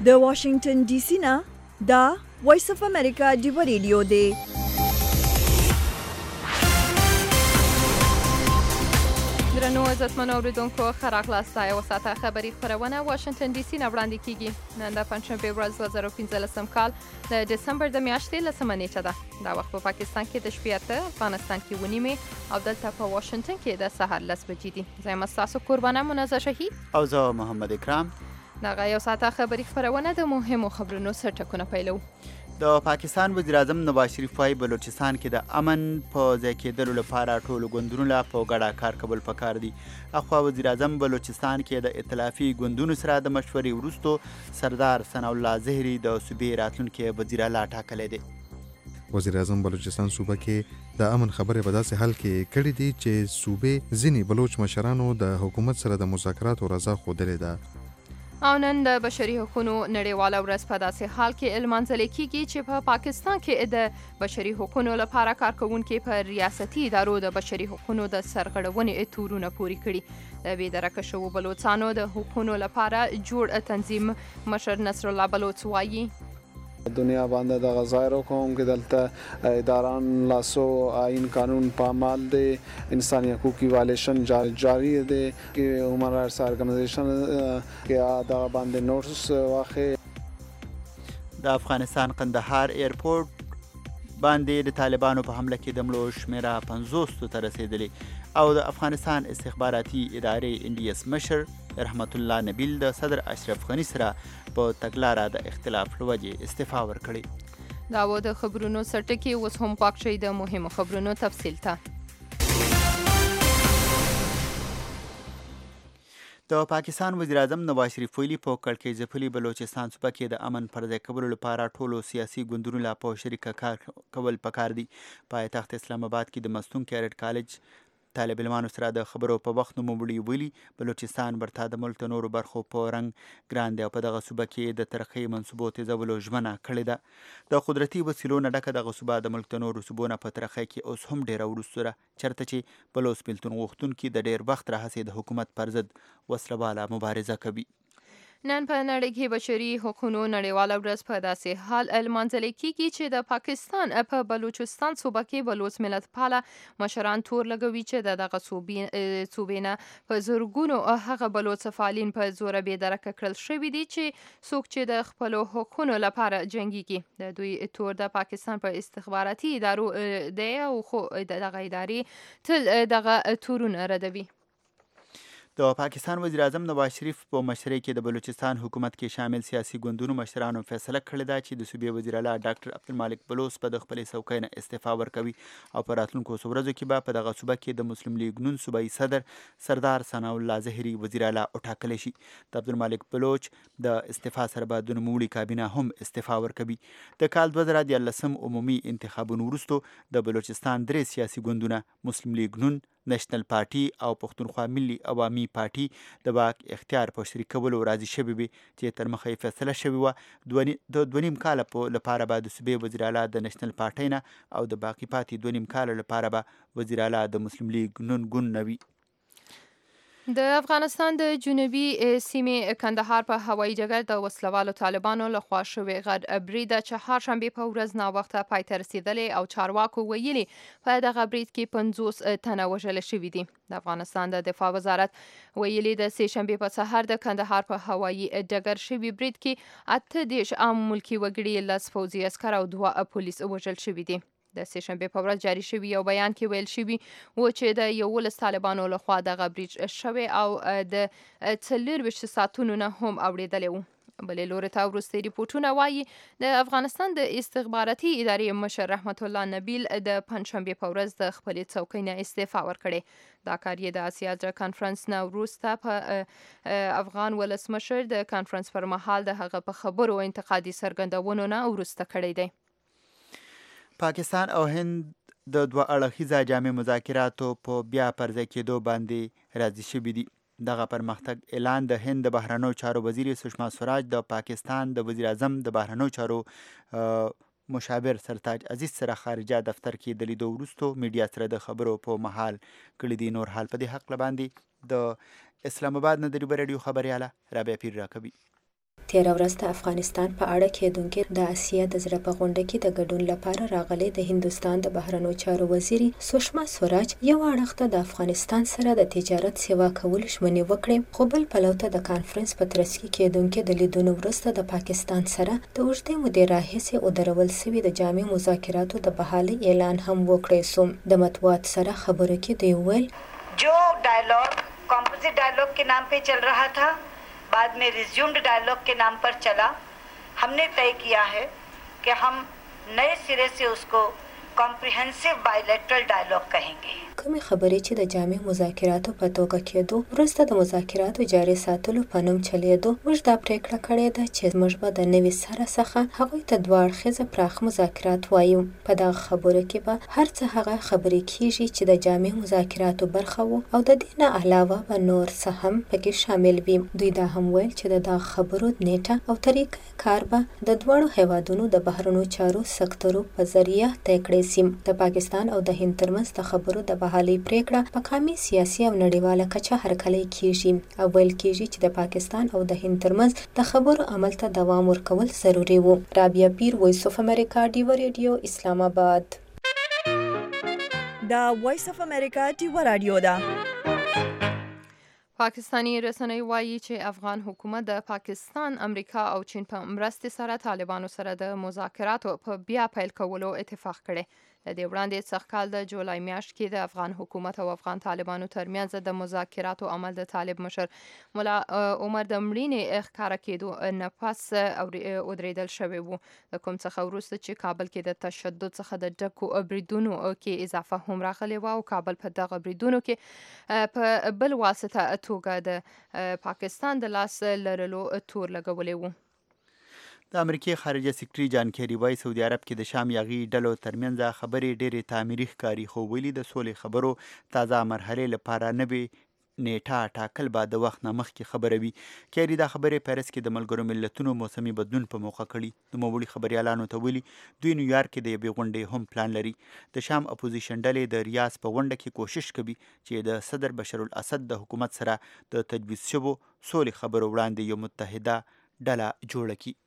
د واشنگټن ډي سي نه دا وایس اف امریکا ډیو ریډیو دی. درنو عزتمنو اوریدونکو ښه راغلاست. یوه ساعته خبري خپرونه واشنګټن ډي سي نه وړاندې کیږي. نن د پنجشنبې ورځ 2015 کال د ډسمبر د میاشتې 10مه نیټه ده. دا وخت په پاکستان کې د شپې 8، افغانستان کې 9 او دلته په واشنګټن کې د سهار 10 بجې دي. زه یم ستاسو قربانه منازه شهید او زه محمد اکرام. دغه یو ساعته خبري خپرونه د مهمو خبرونو سرټکونه پیلو. د پاکستان وزیر اعظم نواز شریف وايي بلوچستان کې د امن په ځای کېدلو لپاره ټولو ګوندونو له په ګډه کار کول پکار دي. اخوا وزیر اعظم بلوچستان کې د ائتلافي ګوندونو سره د مشورې وروسته سردار ثناء الله زهري د صوبې راتلونکي وزیر اعلی ټاکلی دی. وزیر اعظم بلوچستان صوبه کې د امن خبرې په داسې حال کې کړې دي چې صوبې ځینې بلوچ مشرانو د حکومت سره د مذاکراتو رضا ښودلې ده. او نن د بشري حقوقو نړیواله ورځ په داسې حال کې لمانځل کیږي چې په پاکستان کې د بشري حقوقو لپاره کارکوونکي په ریاستي ادارو د بشري حقوقو د سرغړونې تورونه پوري کړي. د بې درکه شوو بلوچستانو د حقوقو لپاره جوړ تنظیم مشر نصر الله بلوچ وایي دنیا باندې د غزایرو کوم کې دلته اداران لاسو آئین قانون پامال دی، انسانی حقوق کی وایلیشن جاری دی کہ هیومن رائټس ارګنایزیشن کې دا باندې نوټس واخې. د افغانستان قندهار ایرپورټ باندې د طالبانو په حمله کې د مړو شمیره 50 ته رسیدلې او د افغانستان استخباراتي ادارې ان ډي اس مشر رحمت الله نبیل د صدر اشرف غنی سره په تګلاره د اختلاف لوجې استعفا ورکړې. دا و د خبرونو سرټکی. اوس هم پاک شي د مهمو خبرونو تفصیل ته. د پاکستان وزیر اعظم نواز شریف ویلي په کړکۍ ځپلي بلوچستان صوبه کې د امن پر ځای کولو لپاره ټولو سیاسي ګوندونو لا په شریکه کار کول پکار دي. پایتخت اسلام آباد کې د مستون کیریټ کالج طالب علمانو سره د خبرو په وخت نوموړي ویلي بلوچستان برته د ملک د نورو برخو په رنګ ګران دی او په دغه صوبه کې د ترقۍ منصوبو تیزولو ژمنه کړې ده. د قدرتي وسیلو نه ډکه دغه صوبه د ملک د نورو صوبو نه په ترقۍ کې اوس هم ډېره وروسته ده، چېرته چې بلوچ بېلتون غوښتونکي د ډېر وخت راهیسې د حکومت پر ضد وسله مبارزه کوي. نن په نړۍ کې بشري حقوقو نړیواله ورځ په داسې حال لمانځل کیږي چې د پاکستان په بلوچستان صوبه کې بلوچ ملت پاله مشران تور لګوي چې دغه صوبې نه په زرګونو هغه بلوچ فعالین په زوره بې درکه کړل شوي دي چې څوک چې د خپلو حقوقو لپاره جنګیږي. د دوی تور د پاکستان په استخباراتي ادارو دی او خو دغه ادارې تل دغه تورونه ردوي. د پاکستان وزیر اعظم نواز شریف په مشرۍ کې د بلوچستان حکومت کې شامل سیاسي ګوندونو مشرانو فیصله کړې ده چې د صوبې وزیر اعلی ډاکټر عبدالمالک بلوچ په د خپلې څوکۍ نه استعفا ورکوي او په راتلونکو ورځو کې به په دغه صوبه کې د مسلم لیگ نون صوبایي صدر سردار ثناء الله زهري وزیر اعلی وټاکلی شي. د عبدالمالک بلوچ د استعفا سره به د نوموړي کابینه هم استعفا ورکوي. د کال 2013 عمومي انتخابونو وروسته د بلوچستان 3 سیاسي ګوندونه مسلم لیگ نون، نېشنل پارټي او پښتونخوا ملي عوامي پارټي د واک اختیار په شریکولو راضي شوي وي چې تر مخه یې فیصله شوې وه د 2.5 کاله لپاره به د صوبې وزیر اعلی د نېشنل پارټۍ نه او د باقي پاتې 2.5 کاله لپاره به وزیر اعلی د مسلم لیگ نون ګوند نه وي. د افغانستان د جنوبي سیمې کندهار په هوایي ډګر د وسلوالو طالبانو لخوا شوې غټ بریده چهارشنبې په ورځ ناوخته پای ته رسېدلې او چارواکو ویلي په دغه برید کې 50 تنه وژل شوي دي. د افغانستان د دفاع وزارت ویلي د سې شنبې په سهار د کندهار په هوایي ډګر شوي برید کې 8 عام ملکي وګړي، 10 پوځي عسکر او 2 پولیس وژل شوي دي. د سې شنبې په ورځ جاري شوي یو بیان کې ویل شوي و چې د 11 طالبانو لخوا دغه برید شوی او د 24 ساعتونو نه هم اوریدلی و. بلې لوري ته وروستي ریپورټونه وایي د افغانستان د استخباراتي ادارې مشر رحمت الله نبیل د پنجشنبې په ورځ د خپلې څوکۍ نه استعفا ورکړې. دا کار یې د اسیا د کانفرنس نه وروسته په افغان ولسمشر د کانفرنس پر مهال د هغه په خبرو انتقادي څرګندونو نه وروسته کړی دی. پاکستان او هند د 2 اړخیزه جامع مذاکراتو په بیا پرځای کېدو باندې راضي شوي دي. دغه پرمختګ اعلان د هند د بهرنیو چارو وزیر سشما سوراج د پاکستان د وزیر اعظم د بهرنیو چارو مشاور سرتاج عزیز سره خارجه دفتر کې د لیدو وروسته میډیا سره د خبرو په مهال کړي دي. نور حال په دې حق باندې د اسلام آباد نه د ریډیو خبرياله رابعه پیر راکوي. تیر ورځ د افغانستان په اړه کېدونکې د آسیا د زړه په غونډه کې د ګډون لپاره راغلي د هندوستان د بهرنیو چارو وزیري سوشما سوراج یو اړخ ته د افغانستان سره د تجارت سیوا کول ژمنې وکړې، خو بل پلو ته د کانفرنس په ترڅ کې کېدونکې د لیدونو وروسته د پاکستان سره د اوږدې مودې راهیسې ودرول سوي د جامع مذاکراتو د بحالۍ اعلان هم وکړی سو. د مطبوعات سره خبرو کې دوی ویل जो dialogue composite dialogue के नाम पे चल रहा था बाद में रिज्यूम्ड डायलॉग के नाम पर चला, हमने तय किया है कि हम नए सिरे से उसको कॉम्प्रिहेंसिव बायलैटरल डायलॉग कहेंगे. کومې خبرې چې د جامع مذاکراتو په توګه کېدو وروسته د مذاکراتو جاري ساتلو په نوم چلیدو، موږ دا پریکړه کړې ده چې موږ به د نوي سره څخه هغوی ته دوه اړخیزه پراخ مذاکرات وایو. په دغه خبرو کې به هر څه هغه خبرې کیږي چې د جامع مذاکراتو برخه وو او د دې نه علاوه به نور څه هم پکې شامل وي. دوی دا هم ویل چې د دغه خبرو نیټه او طریقه کار به د دواړو هیوادونو د بهرنیو چارو سکتورو په ذریعه طی کړی سي. د پاکستان او د هند ترمنځ د خبرو د بحالۍ پریکړه په قومي، سیاسي او نړیواله کچه هرکلی کیږي او ویل کیږي چې د پاکستان او د هند ترمنځ د خبرو عمل ته دوام ورکول ضروري وو. رابعه پیر، وایس اف امریکا، ډیو ریډیو، اسلام آباد. دا وایس اف امریکا ډیو رادیو ده. پاکستانی رسنۍ وایي چې افغان حکومت د پاکستان، امریکا او چین په مرستې سره طالبانو سره د مذاکراتو په بیا پیل کولو اتفاق کړی. د دې وړاندې سږ کال د جولای میاشت کې د افغان حکومت او افغان طالبانو ترمنځ د مذاکراتو عمل د طالب مشر ملا عمر د مړینې ښکاره کېدو نه پس ودرېدل شوی وو، د کوم څخه وروسته چې کابل کې د تشدد څخه د ډکو بریدونو کې اضافه هم راغلی و او کابل په دغه بریدونو کې په بل واسطه توګه د پاکستان د لاس لرلو تور لګولی وو. د امریکای خارجه سکرټري جان کیری وایي سعودي عرب کې د شام یاغي ډلو ترمنځ خبرې ډېرې تعمیري ښکاري، خو ویلي د سولې خبرو تازه مرحلې لپاره نوې نیټه ټاکل به د وخت نه مخکې خبره وي. کیری دا خبرې پیرس کې د ملګرو ملتونو موسمي بدلون په موخه کړي. نوموړي خبریالانو ته ویلي دوی نیویارک کې د یوې غونډې هم پلان لري. د شام اپوزیشن ډلې د ریاض په غونډه کې کوشش کوي چې د صدر بشر الاسد د حکومت سره د تجویز شوو سولې خبرو وړاندې یو متحده ډله جوړه کړي.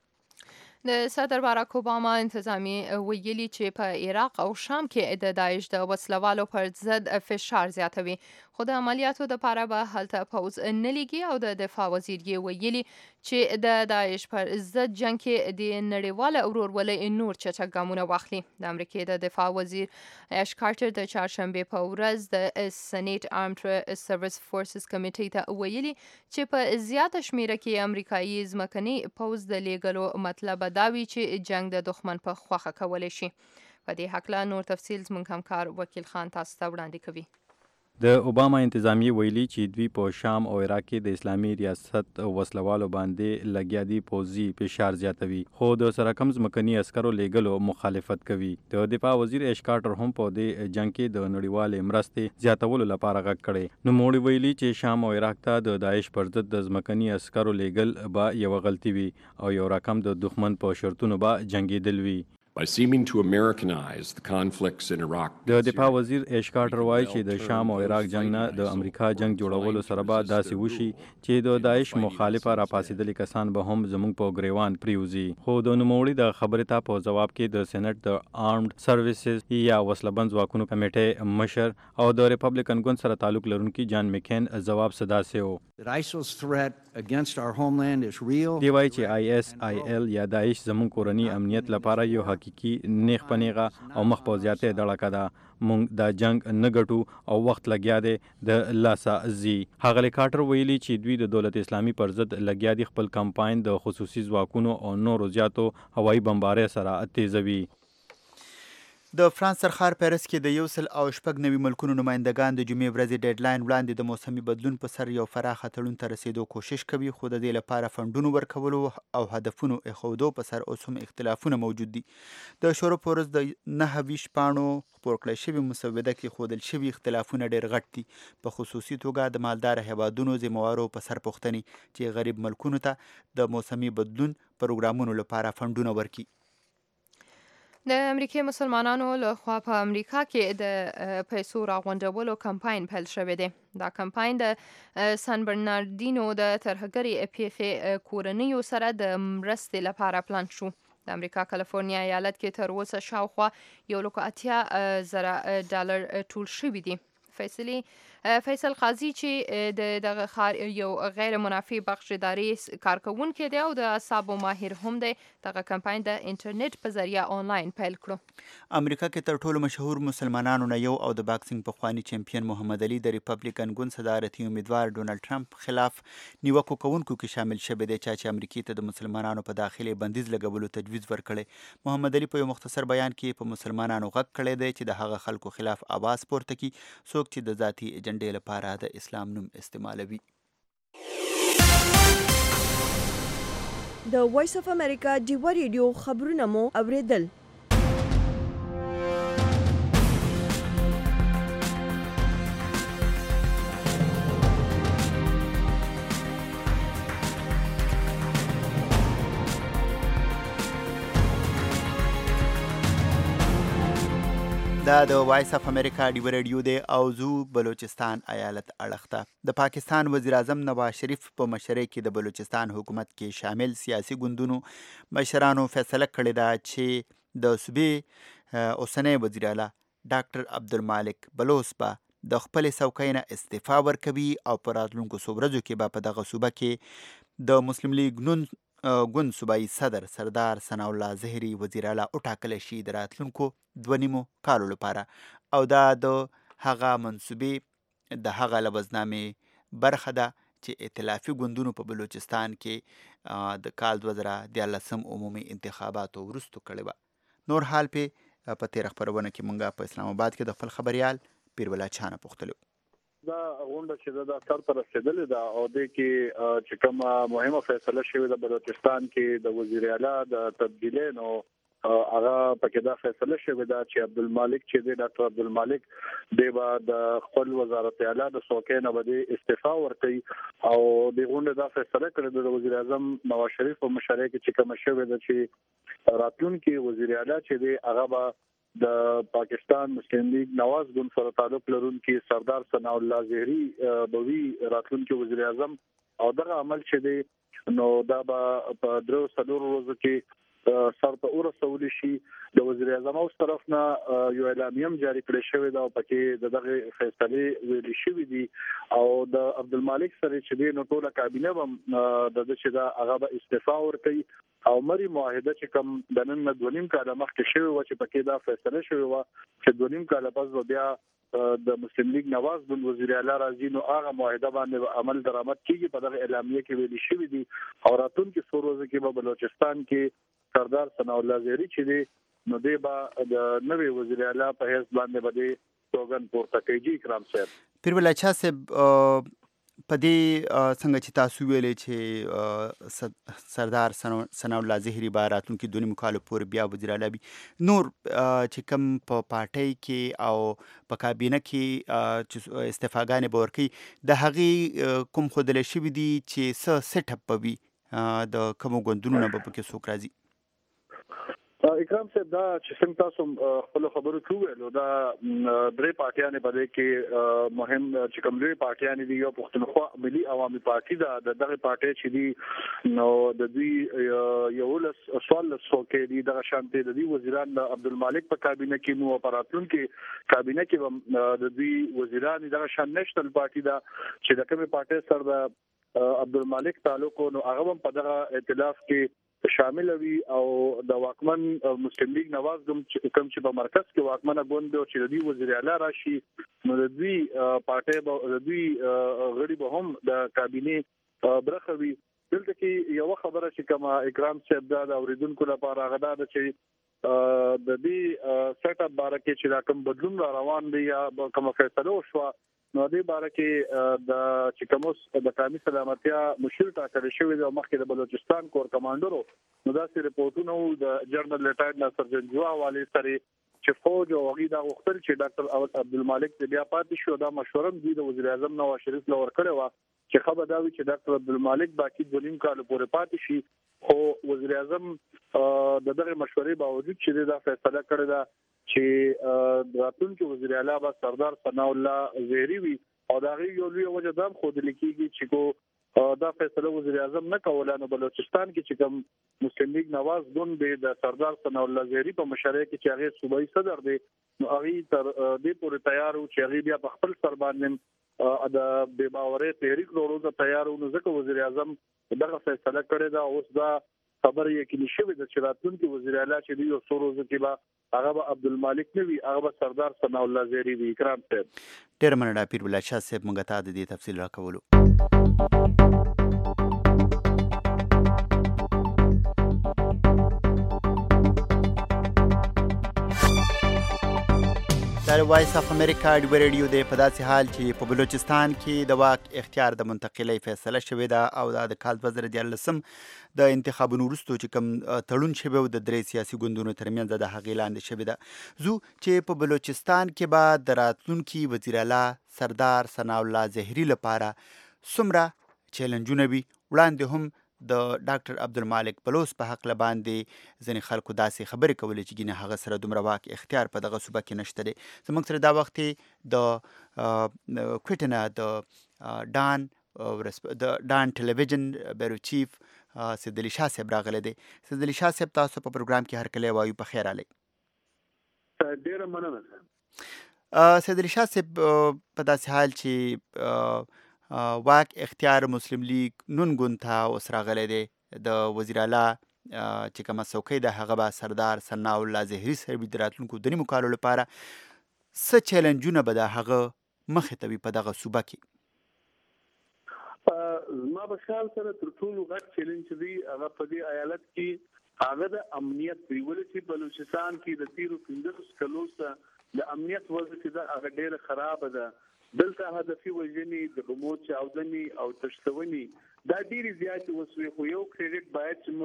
د صدر باراک اوباما انتظامیه ویلي چې په عراق او شام کې د داعش د وسلوالو پر ضد فشار زیاتوي، خو د عملیاتو لپاره به هلته پوځ نه لیږي او د دفاع وزیر یې ویلي چې د داعش پر ضد جنگ کې د نړیواله ورورولۍ نور چټک ګامونه واخلي. د امریکای د دفاع وزیر اش کارټر د چهارشنبې په ورځ د سېنیټ آرمډ سروس فورسز کمیټې ته ویلي چې په زیاته شمیره کې امریکایي ځمکني پوځ د لیږلو مطلب دا وی چې جنگ د دښمن په خوخه کولی شي. په دې هکله نور تفصیل زموږ همکار وکیل خان تاسو ته وړاندې کوي. د اوباما انتظامیه ویلي چې دوی په شام او عراق کې د اسلامي ریاست وسلوالو باندې لګیا دي پوځي فشار زیاتوي، خو د سره کم ځمکني عسکرو لیږلو مخالفت کوي. د دفاع وزیر اش کارټر هم په دې جنگ کې د نړیوالې مرستې زیاتولو لپاره غږ کړی. نوموړي ویلي چې شام او عراق ته د داعش پر ضد د ځمکني عسکرو لیږل به یوه غلطي وي او یو رقم د دښمن په شرطونو به جنګېدل وي. By seeming to Americanize the conflicts in Iraq. د دفاع وزیر اش کارټر وایي چې د شام او عراق جنگ نه د امریکا جنگ جوړولو سره به داسې وشي چې د داعش مخالفه راپاسېدلي کسان به هم زموږ په ګریوان پریوزي. خو د نوموړي د خبرې ته په جواب کې د سېنات د آرمډ سروسز یا وسلهبند ځواکونو کمیټې مشر او د ریپبلیکن ګوند سره تعلق لرونکي جان مکین جواب صداسه و. دی وایي چې ISIL یا داعش زموږ کورني امنیت لپاره یو حقیقي نیغ په نیغه او مخ په زیاتې دړکه ده. مونږ دا جنگ نه ګټو او وخت لګیا دی د لاسه ځي. ښاغلی کارټر ویلي چې دوی د دولت اسلامي پر ضد لګیا دي خپل کمپاین د خصوصي ځواکونو او نورو زیاتو هوایي بمبارۍ سره تیزوي. د فرانس سرخار پیرس کې د 106 ملکونو نمایندګان د جمعې ورځې ډیډلاین وړاندې د موسمي بدلون په سر یو پراخه تړون ته رسیدو کوشش کوي، خو د دې لپاره فنډونو ورکولو او هدفونو ایښودو په سر اوس هم اختلافونه موجود دي. د شورو په ورځ د 29 پاڼو خپور کړی شوي مسوده کې ښودل شوي اختلافونه ډېر غټ دي، په خصوصي توګه د مالدار هیوادونو ذمهوارو په سر پوښتنې چې غریب ملکونو ته د موسمي بدلون پروګرامونو لپاره فنډونه ورکړي. د امریکای مسلمانانو لخوا په امریکا کې د پیسو راغونډولو کمپاین پیل شوی دی. دا کمپاین د سان برناردینو د ترهګرې پیښې کورنیو سره د مرستې لپاره پلان شو. د امریکا کالیفورنیا ایالت کې تر اوسه شاوخوا $1.8 ټول شوي دي. فیصل قاضي چې دغه ښار یو غیر منافع بخش ادارې کارکونکی دی او د اعصابو ماهر هم دی، دغه کمپاین د انټرنیټ په ذریعه آنلاین پیل کړو. امریکا کې تر ټولو مشهور مسلمانانو نه یو او د باکسینګ پخوانی چمپیون محمد علي د ریپبلیکن ګوند صدارتي امیدوار ډونالډ ټرمپ خلاف نیوکو کوونکو کې شامل شوی دی چې امریکا ته د مسلمانانو په داخلي بندیز لګولو تجویز ورکړي. محمد علي په یو مختصر بیان کې په مسلمانانو غږ کړی دی چې د هغه خلکو خلاف आवाज پورته کړي څوک چې د ذاتي ایجنډې لپاره د اسلام نوم استعمالوي. د وایس اف امریکا ډیوا ریډیو خبرونه مو اوریدل. دا د وایس اف امریکا ډیوا ریډیو دی او زو بلوچستان ایالت اړخته. د پاکستان وزیر اعظم نواز شریف په مشرۍ کې د بلوچستان حکومت کې شامل سیاسي ګوندونو مشرانو فیصله کړې ده چې د صوبې اوسنی وزیر اعلی ډاکټر عبدالمالک بلوس به د خپل څوکۍ نه استعفا ورکوي او په راتلونکو څو ورځو کې به په دغه صوبه کې د مسلم لیگ ګوند صوبایي صدر سردار ثناء الله زهري وزیر اعلی وټاکلی شي د راتلونکو 2.5 کالو لپاره، او دا د هغه منصوبې د هغه لوزنامې برخه ده چې ائتلافي ګوندونو په بلوچستان کې د کال 2014 عمومي انتخاباتو وروسته کړې وه. نور حال په تېره خپرونه کې مونږ په اسلام آباد کې د خپل خبریال پیرولله چانه پوښتلو. دا غونډه چې دا سر ته رسیدلې ده او د کې چې کومه مهمه فیصله شوې ده بلوچستان کې د وزیر اعلی د تبدیلینو هغه پکې دا فیصله شوې ده چې عبدالمالک چې دی ډاکټر عبدالمالک دی به د خپل وزارت اعلی د څوکۍ نه به استعفا ورکړي او د غونډه دا فیصله کړې ده د وزیر اعظم نواز شریف په مشرۍ کې چې کومه شوې ده چې راتلونکي وزیر اعلی چې دی هغه به د پاکستان مسلم لیگ نواز ګوند سره تعلق لرونکي سردار ثناء الله زهري بوي راتلونکي وزیر اعظم او دغه عمل چې دی نو دا به په 3 ورځو کې سر ته ورسول شي. د وزیر اعظم اوس طرف نه یو اعلامیه جاری کړی شوی دا او پکې دغه فیصله ویل شوی دي او د عبدالمالک سره چې دی نو ټوله کابینه هم د چې دا هغه به استعفا ورکړي او مری معاهده چې کوم د نن 2.5 کال مخکې شوی و چې پکې دا فیصله شوی و چې 2.5 کال پس بیا د مسلم لیگ نواز ګوند وزیر اعلی راځي نو هغه معاهده باندې عمل درآمد کیږي. په دغه اعلامیه کې ویل شوی دي او راتلونکي څو ورځې کې په بلوچستان کې سردار ثناء الله زهري چې دی نو دی به د نوې وزیر اعلی په حیث باندې به سوګند پورته کوي. اکرام صاحب پیرولله چا صاحب په دې څنګه چې تاسو ویلې چې سردار ثناء الله زهري به راتلونکي 2.5 کالو پورې بیا وزیر اعلی وي، نور چې کوم په پارټۍ کې او په کابینه کې چې استعفاګانې به ورکوي د هغې کوم ښودلی شوي دي چې څه سیټ اپ به وي د کومو ګوندونو نه به پکې څوک راځي؟ اکرام صاحب دا چې څنګه تاسو خپل خبرو کې ویلو دا درې پارټیانې په دې کې مهم چې کوم لوی پارټیانې دي یو پښتونخوا ملي عوامي پارټي دا دغه پارټي چې دي نو د دوی یو لس سوال څوکۍ دي دغه شانتي د دوی وزیران د عبدالمالک په کابینه کې نو اپراتون کې کابینه کې د دوی وزیران دغه شان نېشنل پارټي دا چې د کومه پارټي سره د عبدالمالک تعلق نو هغه په دغه ائتلاف کې شامل وي او د واکمن مسلم لیگ نواز ګوند کوم چې په مرکز کې واکمنه ګوند چې د دې وزیر اعلی راشي نو د دوی پارټي د دوی غړي به هم د کابینه برخه وي. دلته کې یو خبره چې کما اکرام صاحب دا د اوریدونکو لپاره غدا ده چې د دې سیټ اپ باره کې چې کوم بدلون را روان دی یا کوم فیصله وشو نو دې باره کې د چکموس د قومي سلامتیا مشیر ټاکل شوی د مخکې د بلوچستان کور کمانډرو نو دا سي رپورټونه د جنرال لیټنانټ ناصر جنجوا والی سره چې فوج او غیدا وختل چې ډاکټر عبدالمالک بیا پاتې شو دا مشوره دی د وزیر اعظم نواز شریف لور کړو چې خبر دا وی چې ډاکټر عبدالمالک باقي 2.5 کال پورې پاتې شي خو وزیر اعظم د دغه مشورې باوجود چې دا فیصله کړې ده چې راتلونکي وزیر اعلی به سردار ثناء الله زهري وي او دا یو لوی وجه ده خو د لیکيږي چې دا فیصله وزیر اعظم نه کوله. نو بلوچستان کې چې کوم مسلم لیگ نواز ګوند د سردار ثناء الله زهري په مشرۍ کې چې هغه صوبایي صدر دی نو هغه تر دې پورې تیار او چې هغه بیا په خپل سر باندې د بے باورۍ تحریک لورو ته تیار او ځکه وزیر اعظم دغه فیصله کړې ده. اوس دا خبر یقیني شوی د چې راتلونکي وزیر اعلی چې دی یو څو ورځې کې به هغه به عبدالمالک نه وي هغه به سردار ثناء الله زهري وي. اکرام صاحب ډېره مننه پیر بالله شاه صاحب موږ ته د دې تفصیل راکولو. د وایس اف امریکا ډیو ریډیو د په داسې حال چې په بلوچستان کې د واک اختیار د منتقلۍ فیصله شوې ده او دا د کال 2014 د انتخابونو وروسته چې کوم تړون شوی و د درې سیاسي ګوندونو ترمنځ د هغې لاندې شوی ده زو چې په بلوچستان کې به د راتلونکي وزیر اعلی سردار ثناء الله زهري لپاره څومره چیلنجونه وي. وړاندې هم د ډاکټر عبدالمالک بلوچ په حق باندې ځینې خلکو داسې خبرې کولې چې ګینه هغه سره دومره واک اختیار په دغه صوبه کې نشته دی. زموږ سره دا وخت د کویټه نه د ډان ټلویزیون بیرو چیف سید علي شاه صاحب راغلی دی. سید علي شاه صاحب تاسو په پروګرام کې هر کله وایو په خیر علي. ډېره مننه. سید علي شاه صاحب په داسې حال چې واک اختیار مسلم لیگ نون ګوند ته اوس راغلی دی د وزیر اعلی چې کومه څوکۍ ده هغه به سردار ثناء الله زهري صاحب د راتلونکو د نیمو کالو لپاره څه چیلنجونه به د هغه مخې ته وي په دغه صوبه کې؟ زما په خیال سره تر ټولو غټ چیلنج دی هغه په دې ایالت کې هغه د امنیت دی. ولې چې بلوچستان کې د تیرو 15 کلو څخه د امنیت وضع ده هغه ډېره خراب ده. دلته هدفي وژنې د بمو چاودنې او تشتونې دا ډېرې زیاتې وسوې خو یو کریډټ باید چې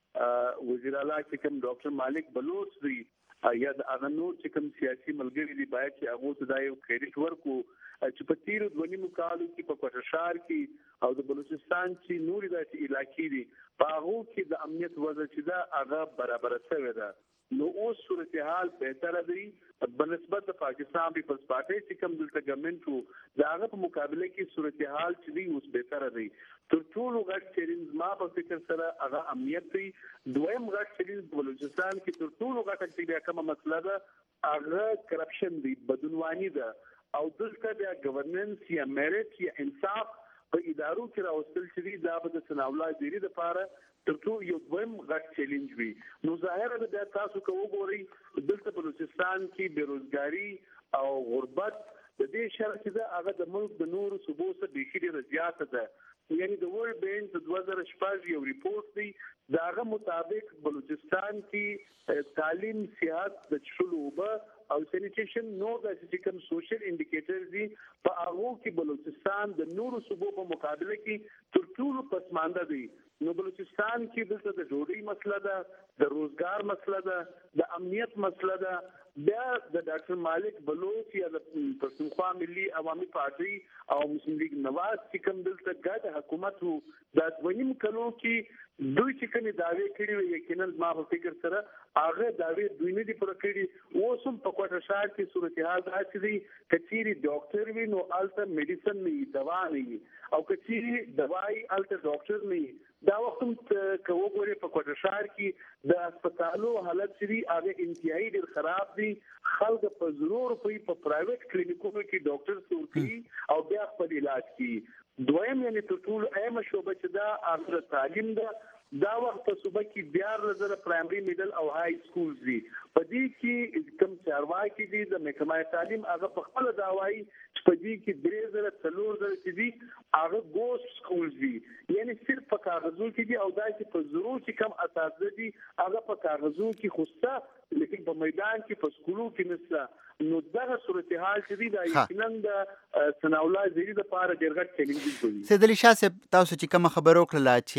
موږ وزیر اعلی چې کوم ډاکټر مالک بلوچ دی یا د هغه نور چې کوم سیاسي ملګري دي باید چې هغه ته دا یو کریډټ ورکو چې په تیرو 2 کالو کې په کوټه ښار کې او د بلوچستان چې نورې داسې علاقې دي په هغو کې د امنیت وضع چې ده هغه برابره شوې ده. نو اوس صورتحال بهتره دی بنسبت د پاکستان پیپلز پارټي چې کوم دلته ګورنمنت وو دا هغه په مقابله کې صورتحال چې دی اوس بهتره دی. تر ټولو غټ چیلنج ما په فکر سره هغه امنیت دی. دویم غټ چیلنج بلوچستان کې تر ټولو غټه چې کومه مسله ده هغه کرپشن دی، بدعنواني ده او دلته د ګورننس یا میریټ یا انصاف په ادارو کې راوستل چې دا به د ثناء الله زهري لپاره تر ټولو یو دویم غټ چیلنج وي. نو ظاهره ده تاسو که وګورئ دلته بلوچستان کې بیروزګاري او غربت د دې شرط چې ده هغه د ملک د نورو صوبو څخه بیخي ډېره زیاته ده. یعنی د ورلد بینک د 2014 یو ریپورت دی دا هغه مطابق بلوچستان کې تعلیم، صحت، د څښلو اوبه او سینیټیشن نو د چې کوم سوشل انډیکیټرز دي په هغه کې بلوچستان د نورو صوبو په مقابله کې تر ټولو پسمانده دی. نو بلوچستان کې دلته د ډوډۍ مسله ده، د روزګار مسله ده، د امنیت مسله ده. بیا د ډاکټر مالک بلوچ یا د پښتونخوا ملي عوامي پارټي او مسلم لیگ نواز چې کوم دلته ګډ حکومت وو دا 2 کلو کې دوی چې کومې دعوې کړې وي یقینا ما په فکر سره هغه دعوې دوی نه دي پوره کړې. اوس هم په کوټه ښار کې صورتحال داسې دی کچېرې ډاکټر وي نو هلته میډیسن نه وي، دوا نه وي، او کچېرې دوايي هلته ډاکټر نه وي. دا وخت هم که وګورئ په کوټه ښار کې د هسپتالو حالت چې دی هغه انتهایي ډېر خراب دی. خلک په زرو روپۍ په پرایویټ کلینیکونو کې ډاکټر سور کوي او بیا خپل علاج کوي. دویم یعنی تر ټولو اهمه شعبه چې دا هغه تعلیم ده. دا وخت په صوبه کې 14,000 پرایمري میډل او های سکولز دي. په دې کې کوم چارواکي دي د محکمه تعلیم هغه په خپل دا وایي چې په دې کې 3,000 چې دي هغه ګوست سکولز دي، یعنی صرف په کاغذو کې دي او دا چې په زرو چې کم اساتذه دي هغه په کاغذو کې خوسته لیکن په میدان کې په سکولو کې نشته. نو دغه صورتحال چې دی دا یقینا د ثناء الله زهري لپاره ډېر غټ چیلنج دی. سید علي شاه صاحب تاسو چې کومه خبره وکړله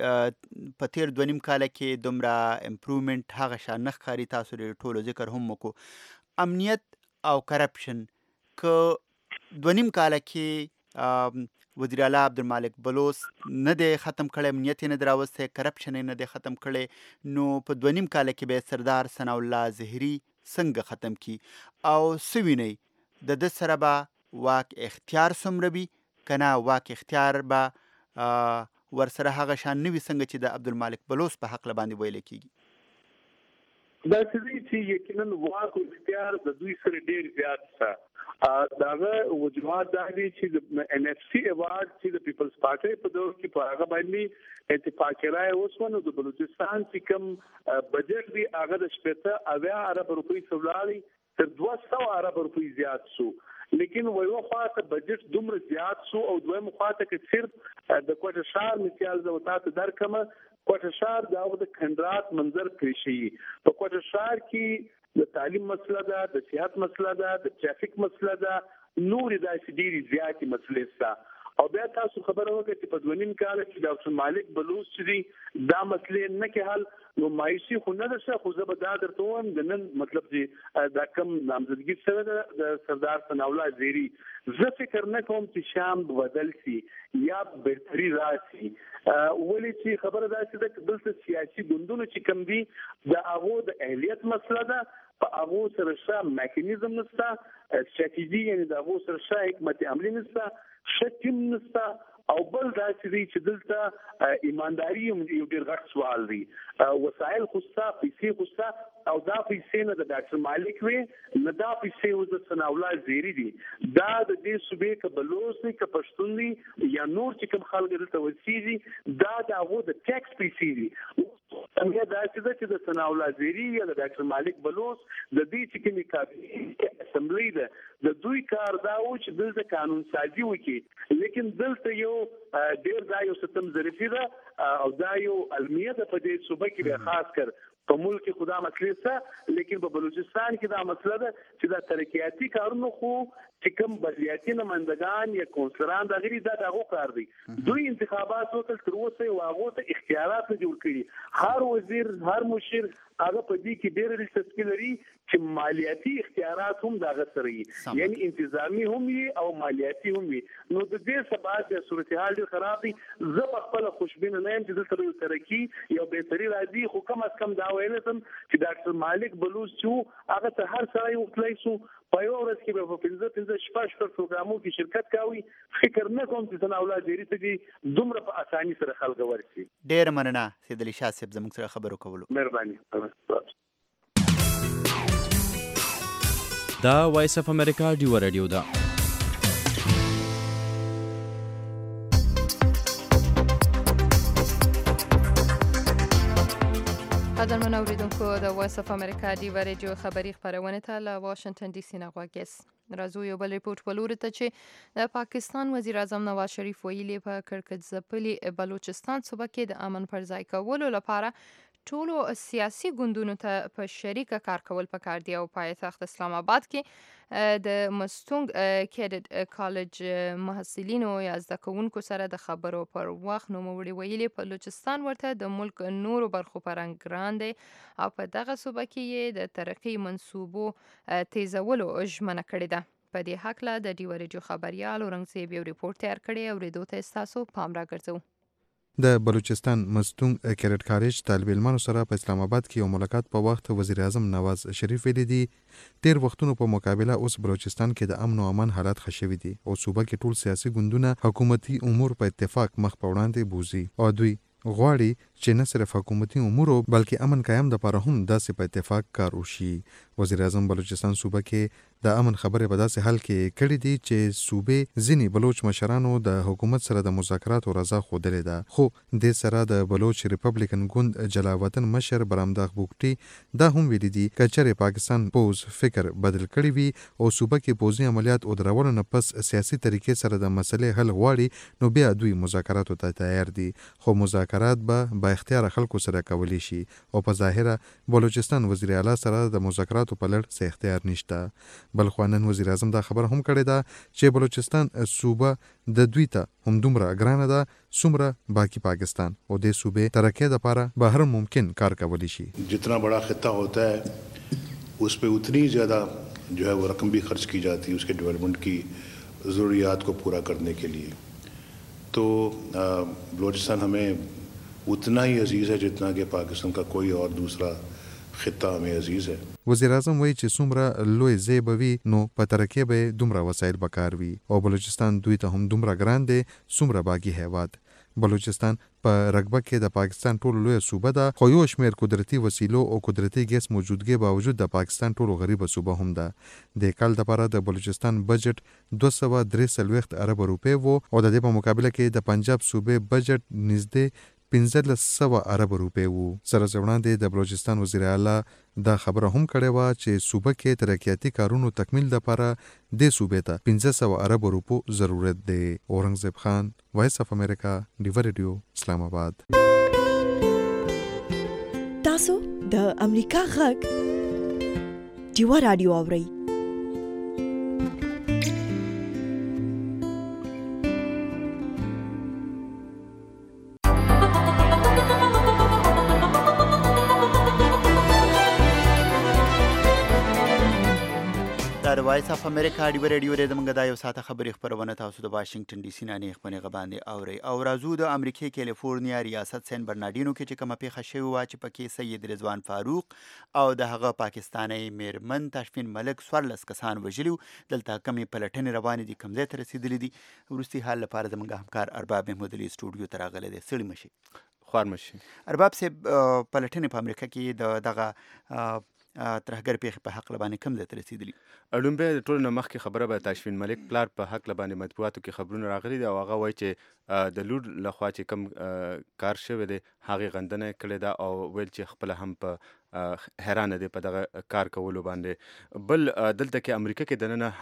چې په تیر 2 کال کې دومره امپروومنت هغه شان نه ښکاري، تاسو ډېر ټولو ذکر هم وکړو امنیت او کرپشن که 2 کال کې وزیر اعلی عبدالمالک بلوچ نه دی ختم کړی، امنیت یې نه دی راوستی، کرپشن یې نه دی ختم کړی، نو په 2.5 کاله کې به سردار ثناء الله زهري څنګه ختم کی او څه وینئ د ده سره به واک اختیار څومره وي که نه واک اختیار به ورسره هغه شان نه وي څنګه چې د عبدالمالک بلوچ په حقله باندې ویلی کېږي؟ دا څه چې یقینا واک او اختیار د دوی سره ډېر زیات څه داغه وجوهات دا دي چې د NFC ایوارډ چې د پیپلز پارټي په دور کې په هغه باندې اتفاق راي اوسونه د بلوچستان چې کوم بجټ دی هغه د 80 ارب روپۍ څولاري تر 200 ارب روپۍ زیات شو، لیکن ویو خواته بجټ دومره زیات شو او دویم خواته کې صرف د کوټه شهر مثال زو تاسو درکمه کوټه شهر د کندرات منظر پیشي په کوټه شهر کې د تعلیم مسله ده، د صحت مسله ده، د ټرافیک مسله ده، نور داسې ډېری زیاتې مسلې شته او بیا تاسو خبره وکړئ چې په 2.5 کال کې د عبدالمالک بلوچ چې دا مسلې نه کې حل نو مایوسي خو نه ده، خو زه به دا درته وایم د نن مطلب چې دا کم نامزدګي سره ده د سردار ثناء الله زهري، زه فکر نه کوم چې شام بدل شي یا بهتري راشي، ولې چې خبره داسې ده چې دلته سیاسي ګوندونه چې کوم دي د هغو د اهلیت مسله ده، په هغو سره ښه میکانیزم نشته، استراتیژي یعنې د هغو سره ښه حکمت عملي نشته، ښه ټیم نشته او بل داسې دی چې دلته ایمانداري یو ډېر غټ سوال دی، وسایل خو شته، پیسې خو شته او دا پیسې نه د ډاکټر مالک وي نه دا پیسې اوس د ثناء الله زهري دي، دا د دې صوبې که بلوچ دی که پښتون دی یا نور چې کوم خلک دلته اوسېږي دا د هغو د ټیکس پیسې دي. همیا داسې ده چې د ثناء الله زهري یا د ډاکټر مالک بلوچ د دې چې کومې کابینې اسمبلی ده د دوی کار دا و چې دلته قانون سازي وکړي، لیکن دلته یو ډېر دا یو ستم ظرفي ده او دا یو المیه ده په دې صوبه کې به خاص کر په ملک کې خدا مسلې سره، لیکن په بلوچستان کې دا مسله ده چې دا ترقیاتي کارونه خو چې کوم بلدیاتي نمایندگان یا کونسلران دا غیر دا دغه کار دي، دوی انتخابات وکړ تر اوسه او هغه ته اختیارات جوړ کړي، هر وزیر هر مشیر هغه په دې کې ډېر دلچسپي لري چې مالیاتي اختیارات هم دغه سره وي، یعنی انتظامی هم وي او مالیاتي هم وي، نو د دې سبب د صورتحال ډېر خراب دي. زه په خپل خوشبینه نه یم چې دلته یو ترقي یو بهتري راځي، خو کم از کم دا ویل سم چې ډاکټر مالک بلوچ چې هغه ته هر سړی وکړای شو په یو ورځ کې به په 15 شپږ پروګرامو کې شرکت کوي، فکر نه کوم چې ثناء الله زهري ته دومره په اساني سره خلک ورسي. ډېر مننه سید علي شاه صاحب زموږ سره خبرو کولو. مهرباني. دا وایس اف امریکا ډیو رادیو ده. قدرمن اوریدونکو د وایس اف امریکا ډیو رادیو خبری خبرونه ته له واشنگټن ډي سي نه غواګس راځو یو بل ریپورت ولور ته چې د پاکستان وزیر اعظم نواز شریف ویلي په کرکټ ځپلي بلوچستان صوبه کې د امن پر ځای کولو لپاره ټولو سیاسي ګوندونو ته په شریکه کار کول پکار دی او پایتخت اسلام آباد کې د مستونګ کیډټ کالج محصلینو یا زده کوونکو سره د خبرو پر وخت نوموړي ویلي بلوچستان ورته د ملک نورو برخو پر ګران دی او په دغه صوبه کې د ترقی منصوبو تیزولو ژمنه کړې ده. په دې هکله د ډیو رادیو خبريال اورنګزیب یو ریپورت تیار کړی او ریډو ته تاسو پام راګرځو. د بلوچستان مستونګ کیډټ کالج طالب علمانو سره په اسلام آباد کې یو ملاقات په وخت وزیر اعظم نواز شریف ویلي دي تیر وختونو په مقابله اوس بلوچستان کې د امن او امان حالات ښه شوي دي او صوبه کې ټول سیاسي ګوندونه حکومتي امور په اتفاق مخ په وړاندې بوزي او دوی غواړي چې نه صرف حکومتي امور بلکې امن قیام د لپاره هم داسې په اتفاق کار وشي. وزیر اعظم بلوچستان صوبه کې د امن خبره په داسې حال کې کړې دي چې صوبې ځینې بلوچ مشرانو د حکومت سره د مذاکراتو رضا ښودلې ده، خو د سره د بلوچ ریپبلیکن ګوند جلاوطن مشر برامداغ بوګټي دا هم ویلي دي که چېرې پاکستان پوز فکر بدل کړی وي او صوبه کې پوځي عملیات او درولو نه پس سیاسي طریقې سره د مسلې حل غواړي نو بیا دوی مذاکراتو ته تیار دي، خو مذاکرات به با اختیار خلکو سره کولی شي او په ظاهره بلوچستان وزیر اعلی سره د مذاکراتو په لړ څه اختیار نشته. بل خو نن وزیر اعظم دا خبره هم کړې ده چې بلوچستان صوبه د دوی ته همدومره ګرانه ده څومره باقی پاکستان او د صوبې ترقۍ لپاره به هر ممکن کار کولی شي. जितना बड़ा खिता होता है उस पर उतनी ज़्यादा जो है वो रकम भी खर्च की जाती है उसके डेवलपमेंट की ज़रूरियात को पूरा करने के लिए. तो बलूचिस्तान हमें उतना ही अजीज़ है जितना कि पाकिस्तान का कोई और दूसरा خطه مې عزیز ہے. وزیر اعظم وایي چې څومره لوی ځای به وي نو په ترقۍ به دومره وسایل به کار وي او بلوچستان دوی ته هم دومره ګران دی څومره باقي هیواد. بلوچستان په رقبه کې د پاکستان ټولو لویه صوبه ده خو یو شمېر قدرتي وسیلو او قدرتي ګیس موجودګۍ باوجود د پاکستان ټولو غریبه صوبه هم ده. د کال دپاره د بلوچستان بجټ 243 ارب روپۍ وو او د دې په مقابله کې د پنجاب صوبې بجټ نږدې 1500 ارب روپۍ وو. سره وړاندې د بلوچستان وزیر اعلی دا خبره هم کړې وه چې صوبه کې ترقیاتي کارونو تکمیل لپاره د صوبې ته 1500 ارب روپو ضرورت دی. اورنګزیب خان، وایس اف امریکا، ډیو ریډیو، اسلام آباد. تاسو د امریکا غږ ډیو رادیو اورئ. د وایس اف امریکا ډیو ریډیو د موږ د یو ساعته خبري خبرونه تاسو د واشنگټن ډي سي نه نه خبرونه غباندې اوري او راځو د امریکای کیلیفورنیا ریاست سین برناردینو کې چې کومه پیښه شوې و چې پکې سید رضوان فاروق او د هغه پاکستاني میرمن تشفین ملک 14 کسان وژلي دلته کمې پلټنې روانې دي کوم ځای ته رسیدلې دي. وروستي حال لپاره زموږ همکار ارباب محمود علي سټوډیو ته راغلی دی. سړي مشي خوار مشي ارباب صاحب پلټنې په امریکا کې د دغه ترهګر پیښې په حق لبانې کم ځای ته رسیدلي. لومبۍ د ټولو نه مخکې خبره به تشفین ملک پلار په حق لبانې مطبوعاتو کې خبرونه راغلي دي او هغه وایي چې د لور لخوا چې کم کار شوی دی هغې غندنه کړې ده او ویل چې خپله هم په حیرانه دی په دغه کار کولو باندې. بل دلته کې امریکا کې دننه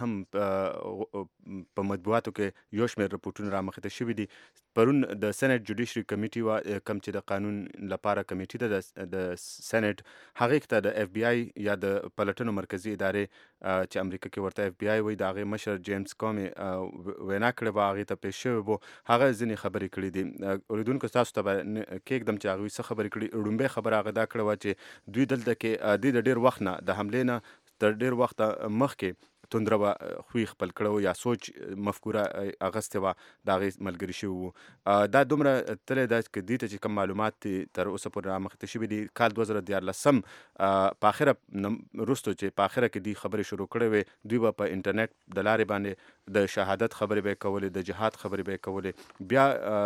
هم په مطبوعاتو کې یو شمېر رپورټونه رامخې ته شوي دي. پرون د سینټ جوډیشري کمیټي وه کوم چې د قانون لپاره کمیټي ده د سینټ هغې ته د اف بی آی یا د پلټنو مرکزي ادارې چې امریکا کې ورته اف بی آی وایي د هغې مشر جیمز کومي وینا کړې وه هغې ته پیش شوی و هغه ځینې خبرې کړي دي. اورېدونکو ستاسو ته به کېږدم چې هغوی څه خبرې کړي. لومبۍ خبره هغه دا کړې وه چې دوی دلته کې د ډېر وخت نه د حملې نه تر ډېر وخته مخکې توندره به خوی خپل کړی یا سوچ مفکوره اغستې وه د هغې ملګري شوي وو. دا دومره تللی ده چې دوی ته چې کوم معلومات تر اوسه پورې رامخې ته شوي دي کال 2014 په اخره وروستو چې په اخره کې دوی خبرې شروع کړې وې دوی به په انټرنیټ د لارې باندې د شهادت خبرې به یې کولې د جهاد خبرې به یې کولې. بیا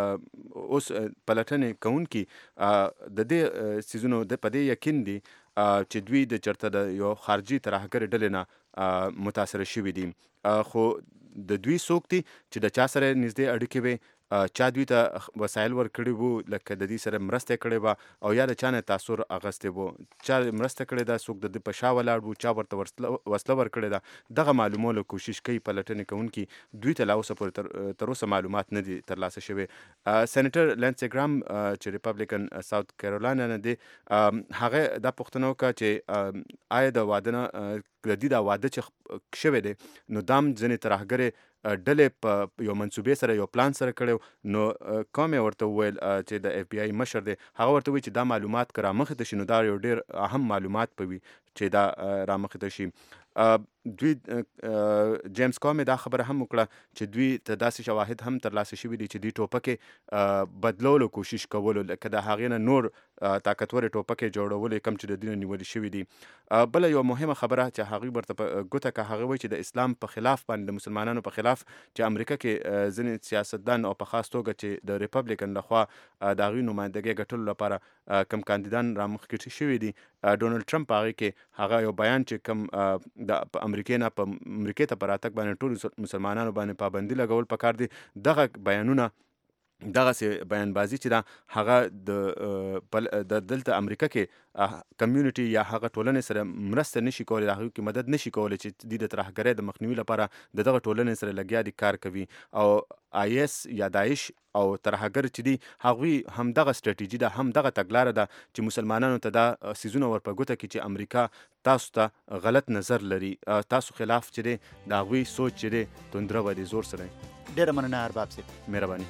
اوس پلټنې کوونکي د دې څیزونو په دې یقین دي چې دوی د چرته د یو خارجي ترهګرې ډلې نه متاثره شوي دي. خو د دوی څوک دي چې د چا سره نږدې اړیکې وي چا دوی ته وسایل ورکړي وو لکه د دې سره مرسته کړې وه او یا د چا نه تاثر اغستې وو چا مرسته کړې ده څوک د ده په شا ولاړ وو چا ورته وسله ورکړې ده دغه معلومولو کوشش کوي پلټنې کوونکي. دوی ته لا اوسه پورې تر اوسه معلومات نه دي ترلاسه شوي. سینیټر لینسي ګرام چې ریپبلیکن ساوث کیرولانا نه دی هغه دا پوښتنه وکړه چې آیا د واده نه د دې دا واده چې شوی دی نو دام ځینې ترهګرې ډلې په یو منصوبې سره یو پلان سره کړی نو کوم یې ورته وویل چې د اف بی آی مشر دی هغه ورته وویل چې دا معلومات که رامخې ته شي نو دا یو ډېر اهم معلومات به وي چې دا رامخې ته شي. دوی جیمز کومي دا خبره هم وکړه چې دوی ته داسې شواهد هم ترلاسه شوي دي چې دوی ټوپکې بدلولو کوشش کولو لکه د هغې نه نور طاقتورې ټوپکې جوړولې کم چې د دوی نه نیولې شوي دي. بله یو مهمه خبره چې هغوی ورته په ګوته که هغه وایي چې د اسلام په خلاف باندې د مسلمانانو په خلاف چې امریکا کې ځینې سیاستدان او په خاص توګه چې د ریپبلیکن لخوا د هغوی نمایندګۍ ګټلو لپاره کم کاندیدان رامخکې شوي دي ډونالډ ټرمپ هغې کې هغه یو بیان چې کم د امریکې ته په راتګ باندې ټولو مسلمانانو باندې پابندي لګول پکار دي دغه بیانونه دغسې بیانبازي چې ده هغه د دلته امریکا کې کمیونټي یا هغه ټولنې سره مرسته نشي کولی د هغوی کې مدد نشي کولی چې دوی د ترهګرۍ د مخنیوي لپاره د دغه ټولنې سره لګیا دي کار کوي او آی ایس یا داعش او ترهګر چې دي هغوی همدغه سټریټیجي ده همدغه تګلاره ده چې مسلمانانو ته دا څیزونه ور په ګوته کړي چې امریکا تاسو ته غلط نظر لري تاسو خلاف چې دی د هغوی سوچ چې دی توندره به د زور سره. ډېره مننه ارباب صاحب. مهرباني.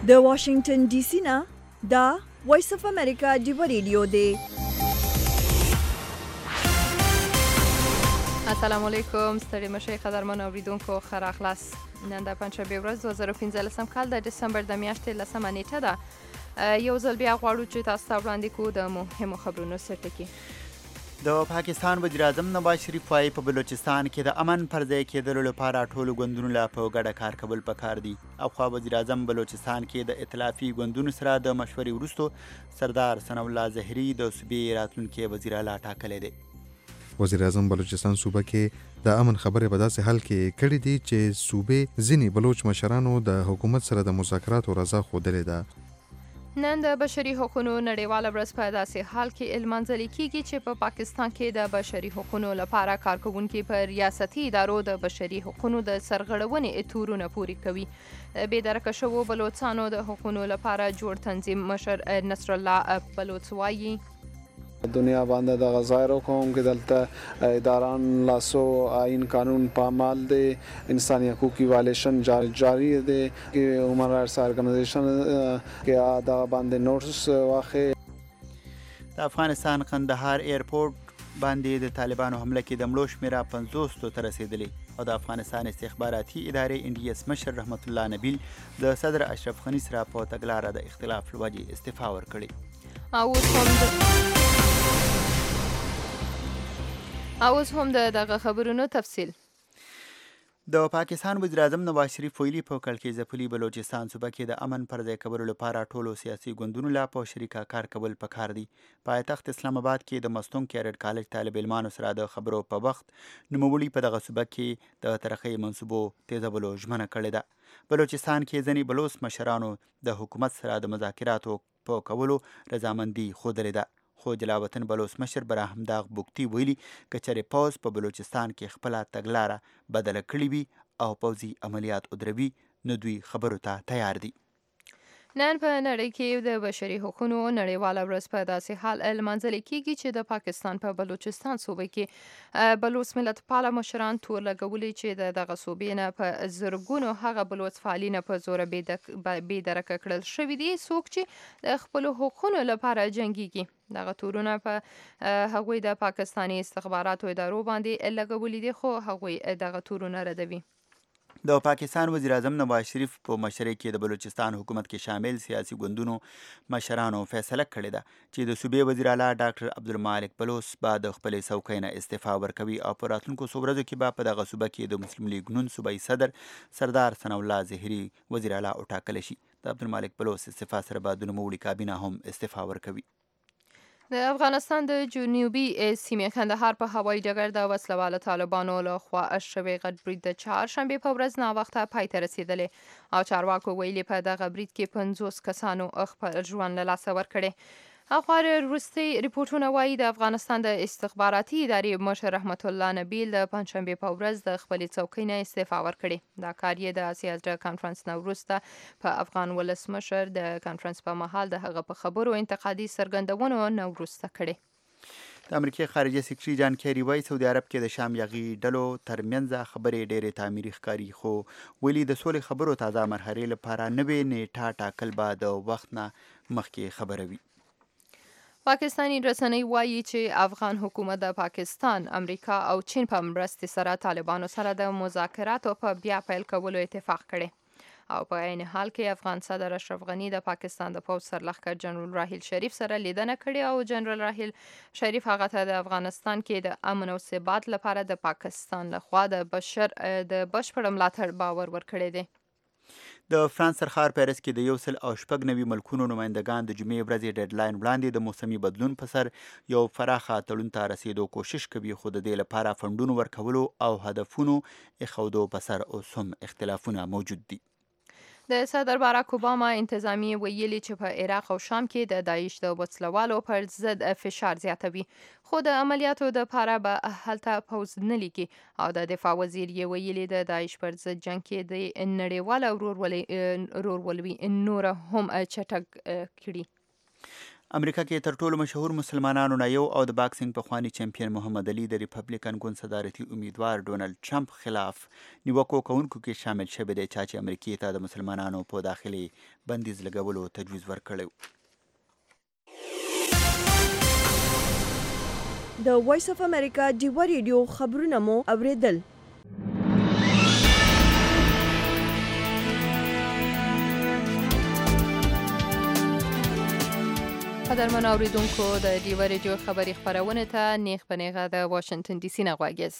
د واشنگټن ډي سي نه دا وایس اف امریکا ډیو ریډیو دی. السلام علیکم، ستړي مشئ قدرمن اوریدونکو، ښه راغلاست. نن د پنجشنبې ورځ 2015 کال د ډسمبر د میاشتې 10مه نیټه ده. یو ځل بیا غواړو چې تاسو ته وړاندې کړو د مهمو خبرونو سرټکي. د پاکستان وزیر اعظم نواز شریف وايي په بلوچستان کې د امن پر ځای کېدلو لپاره ټولو ګوندونو لا په ګډه کار کول پکار دي. اخوا وزیر اعظم بلوچستان کې د ائتلافي ګوندونو سره د مشورې وروسته سردار ثناء الله زهري د صوبې راتلونکي وزیر اعلی ټاکلی دی. وزیر اعظم بلوچستان صوبه کې د امن خبرې په داسې حال کې کړې دي چې صوبې ځینې بلوچ مشرانو د حکومت سره د مذاکراتو رضا ښودلې ده. نن د بشري حقوقو نړیواله ورځ په داسې حال کې لمانځل کیږي چې په پاکستان کې د بشري حقوقو لپاره کارکوونکي په ریاستي ادارو د بشري حقوقو د سرغړونې تورونه پوري کوي. بې درکه شوو بلوچستانو د حقوقو لپاره جوړ تنظیم مشر نصر الله بلوچ وایي دنیا باندې د غزایرو کوم کې دلته اداران لاسو آئین قانون پامال دی، انسانی حقوقي وایلیشن جاری دی کې هیومن رائټس ارګنایزیشن کې دا باندې نوټس واخې. د افغانستان قندهار ایرپورټ باندې د طالبانو حمله کې د مړو شمیره 50 ته رسیدلې او د افغانستان استخباراتي ادارې ان ډي اس مشر رحمت الله نبیل د صدر اشرف غنی سره په تګلاره د اختلاف لوجې استعفا ورکړې. اوس هم دغه خبرونو تفصیل. د پاکستان وزیر اعظم نواز شریف ویلي په کلکې ځپلي بلوچستان صوبه کې د امن پر ځای کولو لپاره ټولو سیاسي ګوندونو لا په شریکه کار کول پکار دي. پایتخت اسلام آباد کې د مستون کیریډ کالج طالب علمانو سره د خبرو په وخت نوموړي په دغه صوبه کې د ترقۍ منصوبو تیزولو ژمنه کړې ده. بلوچستان کې ځینې بلوچ مشرانو د حکومت سره د مذاکراتو په کولو رضامندي ښودلې ده. خو جلاوطن بلوچ مشر براهمداغ بوکتي ویلي که چېرې پوځ په بلوچستان کې خپله تګلاره بدله کړې وي او پوځي عملیات ودروي نو دوی خبرو ته تیار دي. نن په نړۍ کې د بشري حقوقو نړیواله ورځ په داسې حال لمانځل کیږي چې د پاکستان په بلوچستان صوبه کې بلوچ ملت پاله مشران تور لګولي چې دغه صوبې نه په زرګونو هغه بلوچ فعالین په زور بې درکه کړل شوي دي څوک چې د خپلو حقوقو لپاره جنګیږي. دغه تورونه په هغوی د پاکستاني استخباراتو ادارو باندې لګولي دي خو هغوی دغه تورونه ردوي. د پاکستان وزیر اعظم نواز شریف په مشرۍ کې د بلوچستان حکومت کې شامل سیاسي ګوندونو مشرانو فیصله کړې ده چې د صوبې وزیر اعلی ډاکټر عبدالمالک بلوچ به د خپلې څوکۍ نه استعفا ورکوي او په راتلونکو څو ورځو کې به په دغه صوبه کې د مسلم لیګ نون صوبایي صدر سردار ثناء الله زهري وزیر اعلی وټاکلی شي. د عبدالمالک بلوچ استعفا سره به د نوموړي کابینه هم استعفا ورکوي. د افغانستان د جنوبي سیمې کندهار په هوایي ډګر د وسلوالو طالبانو له خوا شوی غټ برید د چهارشنبې په ورځ ناوخته پای ته رسېدلی او چارواکو ویلي په دغه برید کې 50 کسانو خپل ژوند له لاسه ورکړی. اخبار وروستي ریپورټونه وایي د افغانستان د استخباراتي ادارې مشر رحمت الله نبیل د پنجشنبې په ورځ د خپلې څوکۍ نه استعفا ورکړې. دا کار یې د اسیا د کانفرنس نه وروسته په افغان ولسمشر د کانفرنس په مهال د هغه په خبرو انتقادي څرګندونو نه وروسته کړې. د امریکې خارجه سکرټري جان کیری وایي سعودي عرب کې د شام یاغي ډلو ترمنځ خبرې ډېرې تعمیري ښکاري خو ویلي د سولې خبرو تازه مرحلې لپاره نوې نیټه ټاکل به د وخت نه مخکې خبره وي. پاکستانی رسنۍ وایي چې افغان حکومت د پاکستان، امریکا او چین په مرستې سره طالبانو سره د مذاکراتو په بیا پیل کولو اتفاق کړي او په عین حال کې افغان صدر اشرف غنی د پاکستان د پوځ سرلښکر جنرال راحیل شریف سره لیدنه کړې او جنرال راحیل شریف هغه ته د افغانستان کې د امن او ثبات لپاره د پاکستان لخوا د بشپړ ملاتړ باور ورکړی دی. د فرانس سرخار پیرس کې د 190 ملکونو نمایندګان د جمعې ورځې ډیډلاین وړاندې د موسمي بدلون په سر یو پراخه تړون ته رسیدو کوشش کوي خو د دې لپاره فنډونو ورکولو او هدفونو ایښودو په سر اوس هم اختلافونه موجود دي. د صدر باراک اوباما انتظامیه ویلي چې په عراق او شام کې د داعش د وسلوالو پر ضد فشار زیاتوي خو د عملیاتو د پاره به هلته پوځ نه لیکي او د دفاع وزیر یې ویلي د داعش پر ضد جنگ کې د نړیواله ورورولي نور هم چټک کړي. امریکا کې تر ټولو مشهور مسلمانانو نه یو او د باکسینګ پخوانی چمپیون محمد علي د ریپبلیکن ګوند صدارتي امیدوار ډونالد ټرمپ خلاف نیوکو کوونکو کې شامل شوی دی چې امریکا ته د مسلمانانو په داخلي بندیز لګولو تجویز ورکړی. د وایس اف امریکا ډیوا ریډیو خبرونه مو اوریدل. قدرمن اوریدونکو د ډیوا ریډیو خبري خبرونه ته نیغ په نیغه د واشنگټن ډي سي نه غواګیز.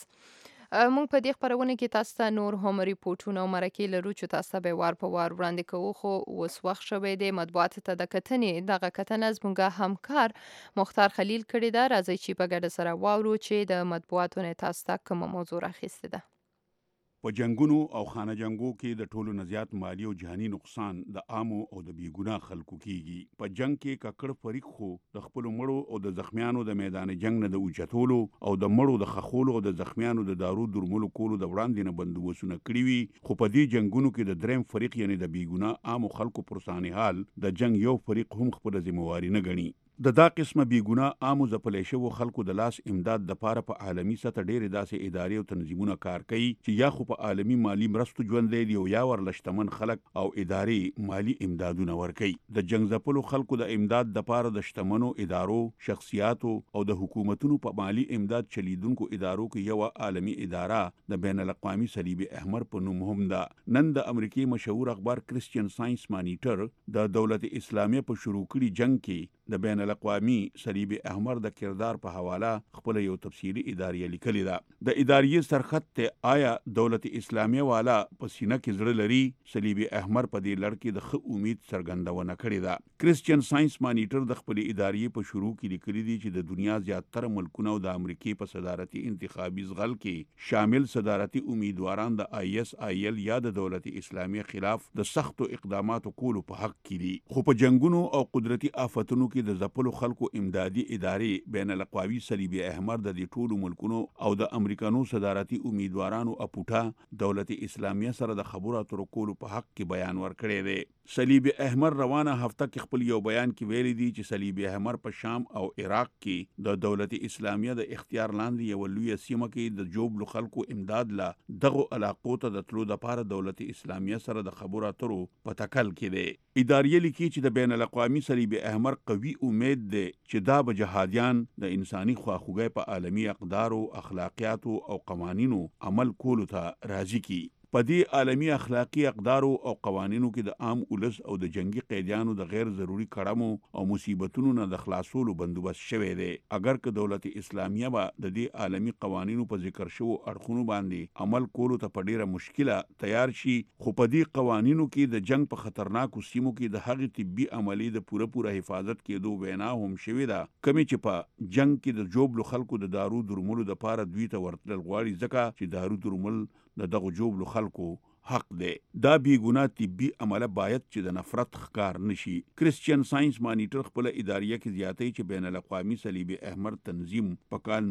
موږ په دې خبرونه کې تاسو ته نور هم ریپورتونه او مرکې لرو چې تاسو به وار په وار وړاندې کوو، خو اوس وخت شوی دی مطبوعاتو ته د کتنې دغه کتنه زموږ همکار مختار خلیل کړې ده. راځئ چې په ګډه سره واورو چې د مطبوعاتو نه تاسو ته کومه موضوع راخیستې ده. په جنگونو او خانه جنگو کې د ټولو نه زیات مالی او جهاني نقصان د عامو او د بیګناه خلکو کیږي. په جنگ کې ککړ فریق خو د خپل مړو او د زخمیانو د میدان جنگ نه د اوچتولو او د مړو د خخولو او د زخمیانو د دارو درملو کولو د وړاندې نه بندوبستونه کړی وي، خو په دې جنگونو کې د دریم فریق یعنی د بیګناه عامو خلکو پر صحنه د جنگ یو فریق هم خپل ذمہواری نه ګڼي. دا قسمه بیګناه عامو ځپلې شوو خلکو د لاس امداد د پاره په عالمي سطح ډېرې داسې ادارې او تنظیمونه کار کوي چې یا خو په عالمي مالی مرستو ژوند دی یا ورلشتمن خلک او ادارې مالی امدادونه ورکوي. د جنگ ځپلو خلکو د امداد د پاره د شتمنو ادارو، شخصیاتو او د حکومتونو په مالی امداد چلیدونکو ادارو کې یو عالمي اداره د بین الاقوامي صلیب احمر په نوم هم ده. نن د امریکای مشهور اخبار کرسچین ساينس مانیټر د دولت اسلامیه په شروع کړي جنگ کې د بین الاقوامي صلیب احمر د کردار په حواله خپل یو تفصیلی اداریه لیکلی ده. د اداریه سرخط ته آیا دولت اسلامیه والا په سینه کې زړه لري؟ صلیب احمر په دې لړ کې د ښه امید څرګندونه کړې ده. کرسچین ساينس مانیټر د خپل اداریه په شروع کې لیکلی دي چې د دنیا زیاتره ملکونه او د امریکای په صدارتي انتخابي ځغل کې شامل صدارتي امیدواران د ISIL یا د دولت اسلامیه خلاف د سختو اقداماتو کولو په حق کې دي. خو په جنگونو او قدرتي آفتونو کې د ځپلو خلکو امدادي ادارې بین الاقوامي صلیب احمر د دې ټولو ملکونو او د امریکانو صدارتي امیدوارانو اپوټا دولت اسلامیه سره د خبرو اترو کولو په حق کې بیان ورکړی دی. صلیب احمر روانه هفته کې خپل یو بیان کې ویلي دي چې صلیب احمر په شام او عراق کې د دولت اسلامیه د اختیار لاندې یو لوی سیمه کې د جوبلو خلکو امداد لا دغه علاقو ته د تلو د پاره دولت اسلامیه سره د خبرو اترو په تکل کې دی. اداریه لیکي چې د بین الاقوامي صلیب احمر قوي امید دی چې دا به جهادیان د انساني خواخوږۍ په عالمي اقدارو، اخلاقیاتو او قوانینو عمل کولو ته راضي کی. په دې عالمي اخلاقی اقدارو او قوانینو کې د عام ولس او د جنگي قیدیانو د غیر ضروری کړمو او مصیبتونو نه د خلاصولو بندوبست شوی دی. اگر که دولت اسلامیه به د دې عالمي قوانینو په ذکر شوو اړخونو باندې عمل کولو ته په ډیره مشکله تیار شي، خو په دې قوانینو کې د جنگ په خطرناکو سیمو کې د هغې طبي عملی د پوره حفاظت کېدو وینا هم شوې ده، کمی چې په جنگ کې د جوبلو خلکو د دارو درملو د پاره دوی ته ورتلل غواړي، ځکه چې دارو درمل د دغه جوبلو خلکو حق دی. دا بیګناه طبي عمله باید چې د نفرت ښکار نشي. کرسچین ساينس مانیټر خپل اداریه کې زیاتوي چې بین الاقوامي صلیب احمر تنظیم په کال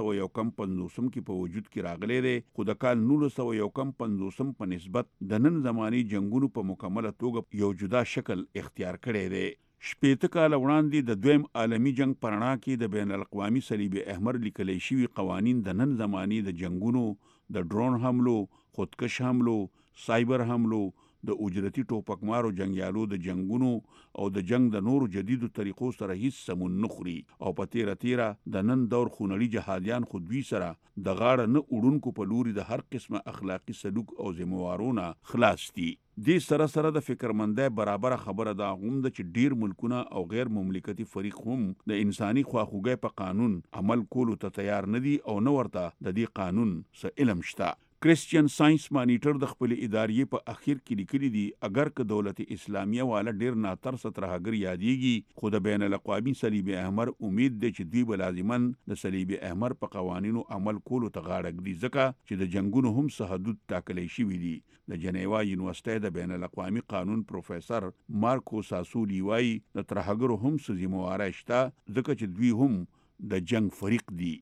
1951 کې په وجود کې راغلی دی، خو د کال 1951 په نسبت د نن زماني جنگونو په مکمله توګه یو جدا شکل اختیار کړی دی. شپېته کاله وړاندې د دویم عالمي جنگ په رڼا کې د بین الاقوامي صلیب احمر لیکلی شوي قوانین د نن زماني د جنگونو، د ډرون حملو، خودکش حملو، سایبر حملو، د اجرتي ټوپکمارو جنگیالو د جنگونو او د جنگ د نورو جدیدو طریقو سره هیڅ سمون نه خوري او په تیره د نن دور خونړي جهادیان خو دوی سره د غاړه نه وړونکو په لوري د هر قسمه اخلاقي سلوک او ذمہوارونه خلاص دي. دې سره د فکرمندۍ برابر خبره دا هم ده چې ډیر ملکونه او غیر مملکتي فریق هم د انساني خواخوږۍ په قانون عمل کولو ته تیار نه دي او نه ورته د دې قانون څه علم شته. کرسچین ساينس مانیټر د خپل اداریه په اخر کې لیکلي دي اگر که دولت اسلامیه والا ډیر ناترسه ترهګر یادېږي، خو د بین الاقوامي صلیب احمر امید دی چې دوی به لازماً د صلیب احمر په قوانینو عمل کولو ته غاړه ږدي، ځکه چې د جنگونو هم څه حدود ټاکلی شوي دي. د جنیوا یونیورسيټۍ د بین الاقوامي قانون پروفیسر مارکو ساسولی وایي د ترهګرو هم څه ذمہواری شته، ځکه چې دوی هم د جنگ فریق دي.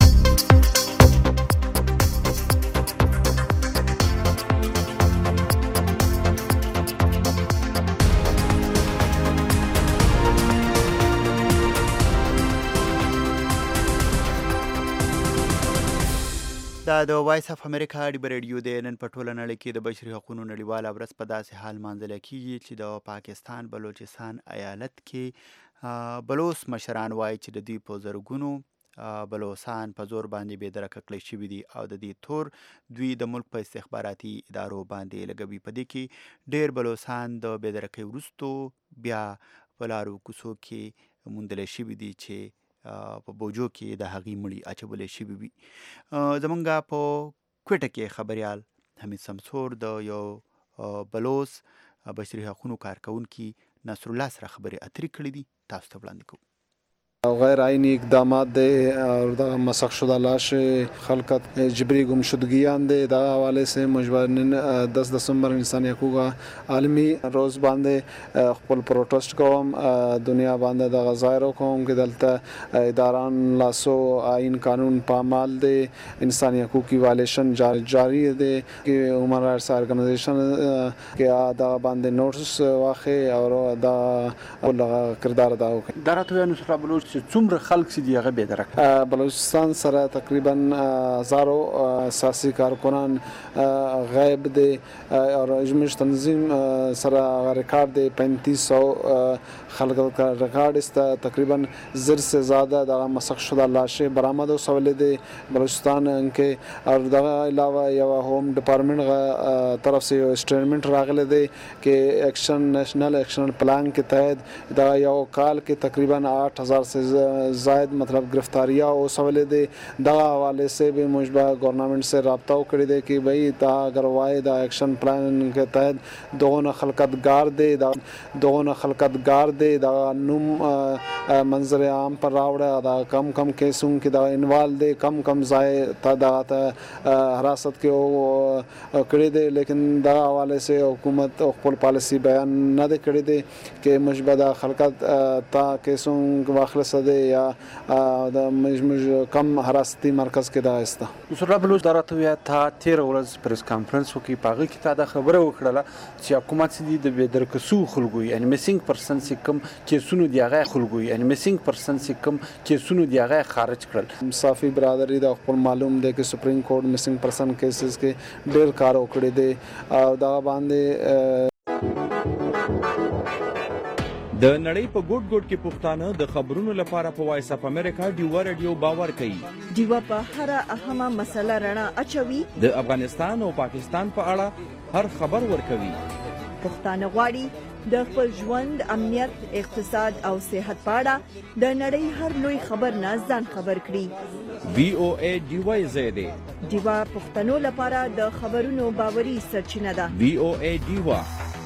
دا د وایس اف امریکا ډیبه ریډیو دی. نن په ټوله نړۍ کې د بشري حقوقو نړیواله ورځ په داسې حال مانځل کیږي چې د پاکستان بلوچستان ایالت کې بلوچ مشران وایي چې د دوی په زرګونو بلوچستان په زور باندې بې درکه کړی شوي دي او د دې تور دوی د ملک په استخباراتي ادارو باندې لګوي. په دې کې ډېر بلوچستان د بې درکۍ وروستو بیا په لارو کوڅو کې موندلی شوي دي چې په بوجو کې د هغې مړي اچولی شوي وي. زمونږ په کوټه کې خبریال حمید سمسور د یو بلوچ بشري حقوقو کارکونکي نصر الله سره خبرې اترې کړې دي، تاسو ته وړاندې کوو. غیر آئینی اقدامات دے اور مسخ شدہ لاش خلقت جبری گمشدگیان دے دا حوالے سے مجبورن 10 دسمبر انسانی حقوق عالمی روز باندې خپل پروټیسټ کوم دنیا باندې د غزایرو کوم کې دلته اداران لاسو آئین قانون پامال دے انسانی حقوق کی وایلیشن جاری دے کہ ہیومن رائٹس آرگنائزیشن کې دا باندې نوټس واخې او دا کردار ادا وکړي. درته نصر بلوچ څومره خلک چې دی هغه به درک بلوچستان سره تقریبا هزارو اساسي کارکنان غیب دي او اجمش تنظیم سره ریکارڈ دي 3500 خلق کا ریکارڈ است. تقریبا زر سے زیادہ دا مسخ شدہ لاشیں برآمد و سوالے دے بلوچستان کے اور دا علاوہ یا ہوم ڈپارٹمنٹ طرف سے اسٹیٹمنٹ راغلے دے کہ ایکشن نیشنل ایکشن پلان کے تحت دا یا کال کے تقریبا 8000 سے زائد مطلب گرفتاریاں او سوالے دے. دا حوالے سے بھی مشبہ گورنمنٹ سے رابطہ کری دے کہ بھئی دا اگر وائے دا ایکشن پلان کے تحت دوغن خلقت گار دے دا نوم منظر عام پر راوڑا دا کم کیسوں کی دا انوال دے کم زائے تعداد حراست کے کری دے. لیکن دا حوالے سے حکومت خپل پالیسی بیان نہ دے کری دے کہ مشبہ دا خلقت تا کیسوں واخلص دے یا دا مجموع کم حراستی مرکز کې دا استه. نصر بلوچ درته ویا تا 13 ورځ پریس کانفرنس وکي پاغه کې تا د خبره وکړه چې حکومت دې د بدرکسو خلګو یعنی میسنګ پرسن چې کم کیسونو دی هغه خلګو یعنی میسنګ پرسن چې کم کیسونو دی هغه خارج کړل. صافی برادری دا خپل معلوم دی چې سپریم کورټ میسنګ پرسن کیسز کې ډېر کار وکړي دي او دا باندې د نړۍ په ګوټ ګوټ کې پښتانه د خبرونو لپاره په وایس اف امریکا ډیوا ریډیو باور کوي. ډیوا په هر اهمه مسله رڼا اچوي، د افغانستان او پاکستان په اړه هر خبر ورکوي. پښتانه غواړي د خپل ژوند، امنیت، اقتصاد او صحت په اړه د نړۍ هر لوی خبر نه ځان خبر کړي. VOA ډیوا زیاده ډیوا پښتنو لپاره د خبرونو باوري سرچینه ده. VOA ډیوا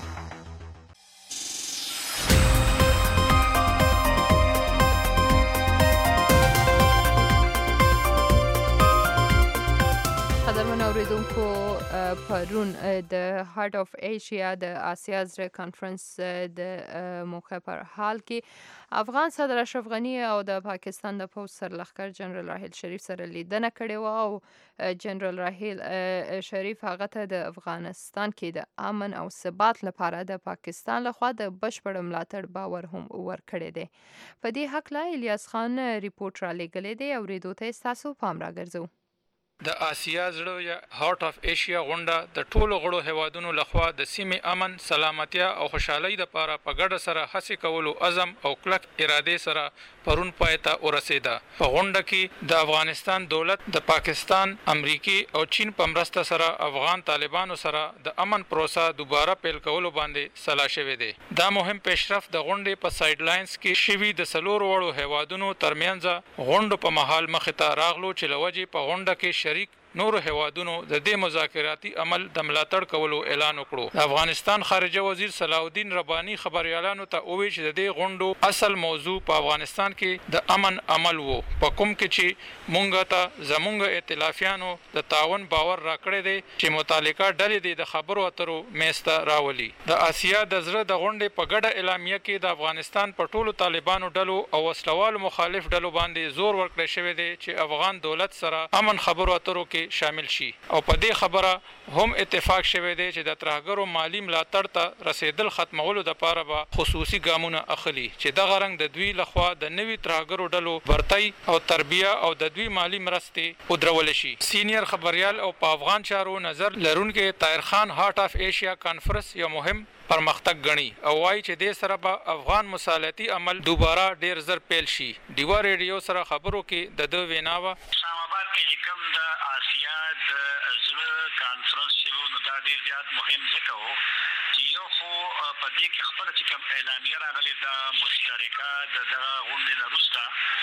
اوریدونکو پرون د هارت اف ایشیا د آسیا زړه کانفرنس د موقع پر حال کې افغان صدر اشرف غنی او د پاکستان د پوځ سرلښکر جنرال راحیل شریف سره لیدنه کړې و او جنرال راحیل شریف هغه ته د افغانستان کې د امن او ثبات لپاره د پاکستان لخوا د بشپړ ملاتړ باور هم ورکړی دی. په دې هکله الیاس خان ریپورت را لېږلی دی، اورېدو ته ستاسو پام راګرځو. د آسیا زړه یا هارت اف ایشیا غونډه د ټولو غړو هیوادونو لخوا د سیمې امن، سلامتیا او خوشحالۍ لپاره په ګډه سره هڅې کولو عزم او کلک اراده سره پرون پای ته ورسېده. په غونډه کې د افغانستان دولت د پاکستان، امریکای او چین په مرسته سره افغان طالبانو سره د امن پروسه دوباره پیل کولو باندې سلا شوې ده. دا مهم پیشرفت د غونډې په سایډ لاینز کې شوي د څلورو وړو هیوادونو ترمنځ غونډو په مهال مخې ته راغلو چې لوجې په غونډه کې شریک نور هیوادونو د دې مذاکراتي عمل د ملاتړ کولو اعلان وکړو. د افغانستان خارجه وزیر صلاح الدین رباني خبريالانو ته وویل چې د دې غونډو اصل موضوع په افغانستان کې د امن عمل وو، په کوم کې چې مونږ ته زمونږ ائتلافیانو د تعاون باور راکړی دی چې متعلقه ډلې د خبرو اترو میسته راولي. د آسیا د زړه د غونډې په ګډه اعلامیه کې د افغانستان په ټولو طالبانو ډلو او وسلوالو مخالف ډلو باندې زور ورکړی شوی دی چې افغان دولت سره امن خبرو اترو کې کې شامل شي او په دې خبره هم اتفاق شوی دی چې د ترهګرو مالی ملاتړ ته رسیدل ختمولو لپاره به خصوصي ګامونه اخلي چې دغه رنګ د دوی لخوا د نوي ترهګرو ډلو ورتۍ او تربیه او د دوی مالی مرستې ودرول شي. سینیئر خبريال او په افغان چارو نظر لرونکي طاهر خان هارت اف ایشیا کانفرنس یو مهم پرمختګ غني او وايي چې د سره به افغان مصالحتي عمل دوباره ډیر زر پیل شي. ډیوا ریډیو سره خبرو کې د ویناوه اسلام آباد کې کوم د آسیا د زړه کانفرنس شلو نو دا ډیر زیات مهم ځکه و چې یو خو په دې کې خپل چې کوم اعلامیه راغلي د مشترکه دغه غونډې نه وروسته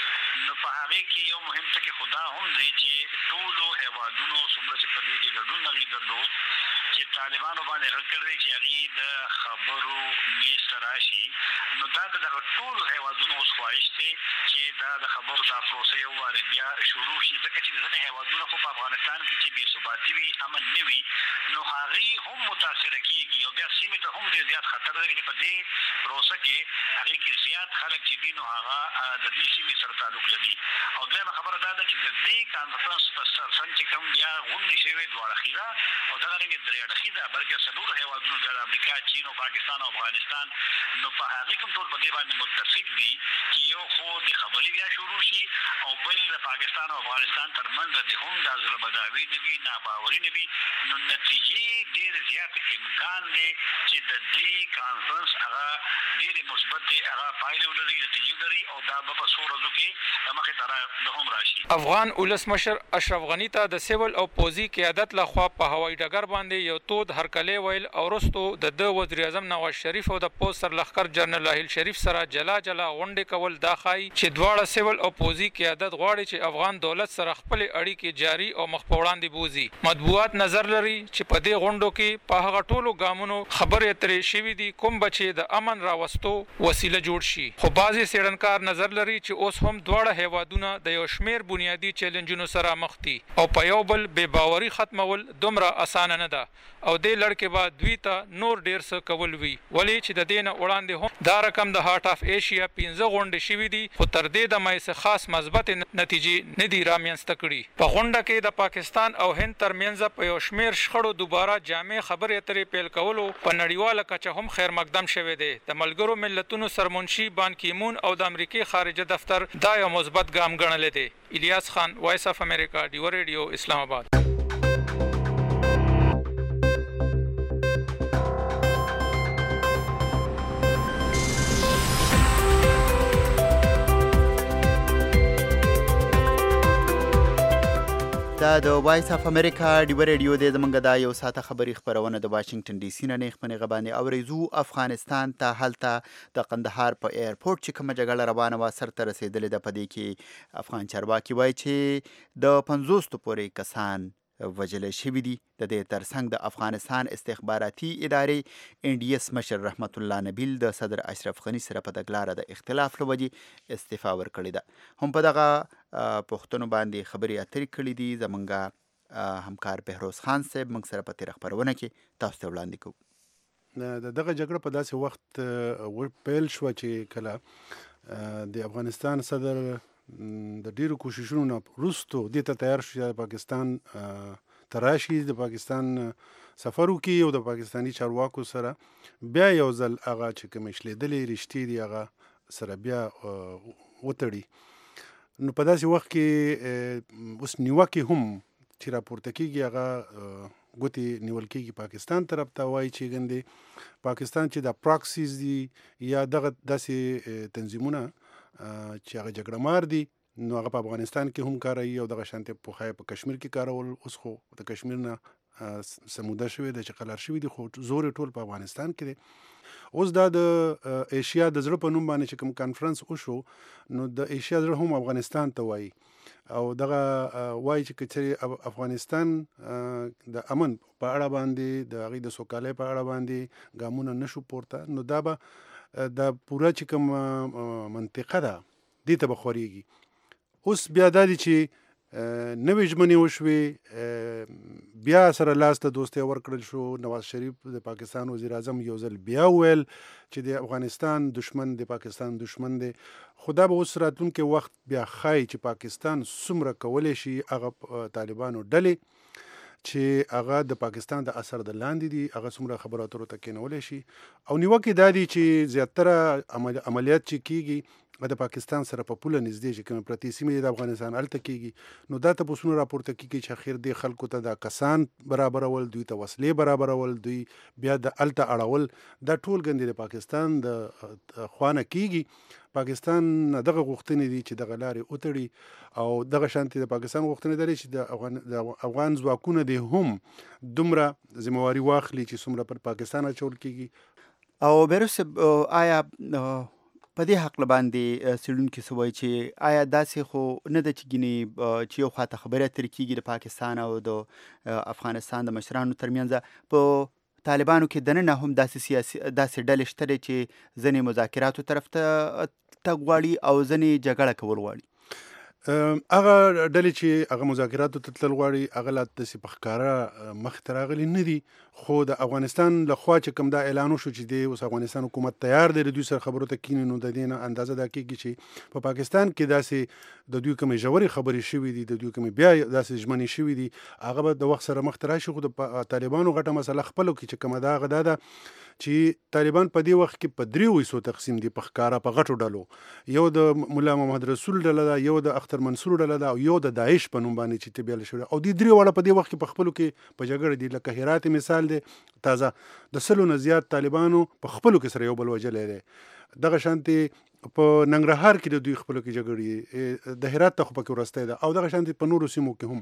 نو په هغه کې یو مهم څه کې خدا هم دی چې ټولو هیوادونو څومره چې په دې کې ګډون لري درلود چې طالبانو باندې غږ کړی چې هغه د خبرو میز ته راشي نو دا د ټولو هیوادونو اوس خواهش دی چې دا د خبرو دا پروسه یو وار بیا شروع شي ځکه چې ځینې هیوادونه خو په افغانستان کې چې بې ثباتي وي امن نه وي نو هغې هم متاثره کېږي او بیا سیمې ته هم ډېر زیات خطر لري چې په دې پروسه کې هغې کې زیات خلک چې دي نو هغه د دې سیمې سره تعلق لري. او دویمه خبره دا ده چې د دې کانفرنس په سرڅنډ چې کوم بیا غونډې شوې دوه اړخیزه او دغه رنګې درې اړخیزه بلکې څلورو هیوادونو د امریکا چین او پاکستان او افغانستان نو په هغې کوم ټول په دې باندې متفق دي چې یو خو د خبرې بیا شروع شي او بل د پاکستان او افغانستان ترمنځ د هم د زړه بداوي نه وي ناباوري نه وي نو نتیجې ډېر زیات امکان دی چې د دې کانفرنس هغه ډېرې مثبتې هغه پایلې ولري نتیجې ولري او دا به په څو ورځو کې مخې ته هم راشي. افغان ولسمشر اشرف غني ته د سیول او پوځي قیادت لخوا په هوایي ډګر باندې یو تود هرکلی ویل او وروستو د وزیر اعظم نواز شریف او د پوځ سرلښکر جنرال راحیل شریف سره جلا جلا غونډې کول دا ښایي چې دواړه سیول او پوځي قیادت غواړي چې افغان دولت سره خپلې اړیکې جاري او مخ په وړاندې بوځي. مطبوعات نظر لري چې په دې غونډو کې په هغه ټولو ګامونو خبرې اترې شوي دي کوم به چې د امن راوستو وسیله جوړ شي خو بعضې څېړنکار نظر لري چې اوس هم دواړه هیوادونه د یو شمېر بنیادي چیلنجونو سره مخ دي او په یو بل بې باوري ختمول دومره اسانه نه ده او دې لړ کې به دوی ته نور ډېر څه کول وي ولې چې د دې نه وړاندې هم دا رقم د هارت اف ایشیا 15 غونډې شوي دي خو تر دې دمه یې خاص مثبت نتیجې نه دي رامنځته کړي. په غونډه کې د پاکستان او هند ترمنځ په یو شمېر شخړو دوباره جامع خبرې اترې پیل کولو په نړیواله کچه هم خیر مقدم شوی دی. د ملګرو ملتونو سرمنشي بان کیمون او د امریکای خارجه دفتر دا یو مثبت ګام ګڼلی دی. الیاس خان وایس اف امریکا ډیوا ریډیو اسلام آباد. دا د وایس اف امریکا ډیوا ریډیو د زمونږ د یو ساعته خبري خبرونه د واشنگټن ډي سي نه خپنې غبانې اورېزو افغانستان ته هلته د قندهار په ایرپورټ چې کومه جګړه روانه وه سرته رسېدلې ده. په دې کې افغان چارواکي وایي چې د 50 پورې کسان وجل شوي دي. د دې ترڅنګ د افغانستان استخباراتي ادارې ان ډي اس مشر رحمت الله نبیل د صدر اشرف غني سره په تګلاره د اختلاف له وجې استعفا ورکړې ده. هم په دغه پوښتنو باندې خبرې اترې کړې دي. زمونږ همکار بهروز خان صاحب موږ سره په تېره خپرونه کې تاسو ته وړاندې کوو. دغه جګړه په داسې وخت پیل شوه چې کله د افغانستان صدر د ډیرو کوششونو نه وروستو دې ته تیار شو چې پاکستان ته راشي د پاکستان سفر وکړي او د پاکستاني چارواکو سره بیا یو ځل هغه چې کومې شلېدلې رشتې دي هغه سره بیا وتړي. نو په داسې وخت کې اوس نیوکې هم چې راپورته کېږي هغه ګوتې نیول کېږي پاکستان طرف ته وایي چې ګندې پاکستان چې د پراکسیز دي یا دغه داسې تنظیمونه چې هغه جګړه مار دي نو هغه په افغانستان کې هم کاروي او دغه شانتې پخوی په کشمیر کې کارول. اوس خو د کشمیر نه سموده شوی دی چې قلار شوي دي خو زور ټول په افغانستان کې دی. اوس دا د ایشیا د زړه په نوم باندې چې کوم کانفرنس وشو نو د ایشیا زړه هم افغانستان ته وایي او دغه وایي چې کچې افغانستان د امن په اړه باندې د هغې د سوکالۍ په اړه باندې ګامونه نشو پورته نو دا به د پوره چې کوم منطقه ده دې ته به خورېږي. اوس بیا دا دی چې نوې ژمنې وشوې، بیا سره لاس ته دوستۍ ورکړل شو. نواز شریف د پاکستان وزیر اعظم یو ځل بیا وویل چې د افغانستان دشمن د پاکستان دشمن دی. خو دا به اوس راتلونکي وخت بیا ښایي چې پاکستان څومره کولی شي هغه طالبانو ډلې چې هغه د پاکستان د اثر د لاندې دي هغه څومره خبرو اترو ته کېنولی شي. او نیوکې دا دي چې زیاتره عملیات چې کیږي د پاکستان سره په پوله نږدې چې کوم پرتې سیمې د افغانستان هلته کیږي، نو دا تپوسونه راپورته کیږي چې اخر دې خلکو ته دا کسان برابرول، دوی ته وسلې برابرول، دوی بیا د هلته اړول، دا ټول ګندې د پاکستان د خوانه کیږي. پاکستان دغه غوښتنې دي چې دغه لارې وتړي او دغه شانتي د پاکستان غوښتنې لري چې د افغان ځواکونه دې هم دومره ذمہواري واخلي چې څومره پر پاکستان اچول کیږي. او بیروس آیا په دې حق باندې څېړونکي څه وایي چې آیا داسې خو نه ده چې ګینې چې یو خواته خبرې اترې کیږي د پاکستان او د افغانستان د مشرانو ترمنځ، په طالبانو کې دننه هم داسې ډلې شته دی چې ځینې مذاکراتو طرف ته تګ غواړي او ځینې جګړه کول غواړي؟ هغه ډلې چې هغه مذاکراتو ته تلل غواړي هغه لا داسې په ښکاره مخې ته راغلي نه دي. خو د افغانستان لخوا چې کوم دا اعلان وشو چې دی اوس افغانستان حکومت تیار دی د دوی سره خبرو ته کینی، نو د دې نه اندازه دا کېږي چې په پاکستان کې داسې د دوی کومې ژورې خبرې شوي دي، د دوی کومې بیا داسې ژمنې شوي دي، هغه به د وخت سره مخ ته راشي. خو د طالبانو غټه مسله خپلو کې چې کومه ده هغه دا ده چې طالبان په دې وخت کې په 3 حصو تقسیم دي په ښکاره په غټو ډلو. یو د مولا محمد رسول ډله ده، یو د اختر منصور ډله ده او یو د داعش په نوم باندې چې تبیل شوی، او دې 3 واړه په دې وخت کې په خپلو کې په جګړه دي. لکه هرات مثال دی، تازه د 100 نه زیات طالبانو په خپلو کې سره یو بل وجلی دی. دغه شانتي په ننګرهار کې د دوی خپلو کې جګړې، د هرات ته خو پکې وروستی ده، او دغه شانتي په نورو سیمو کې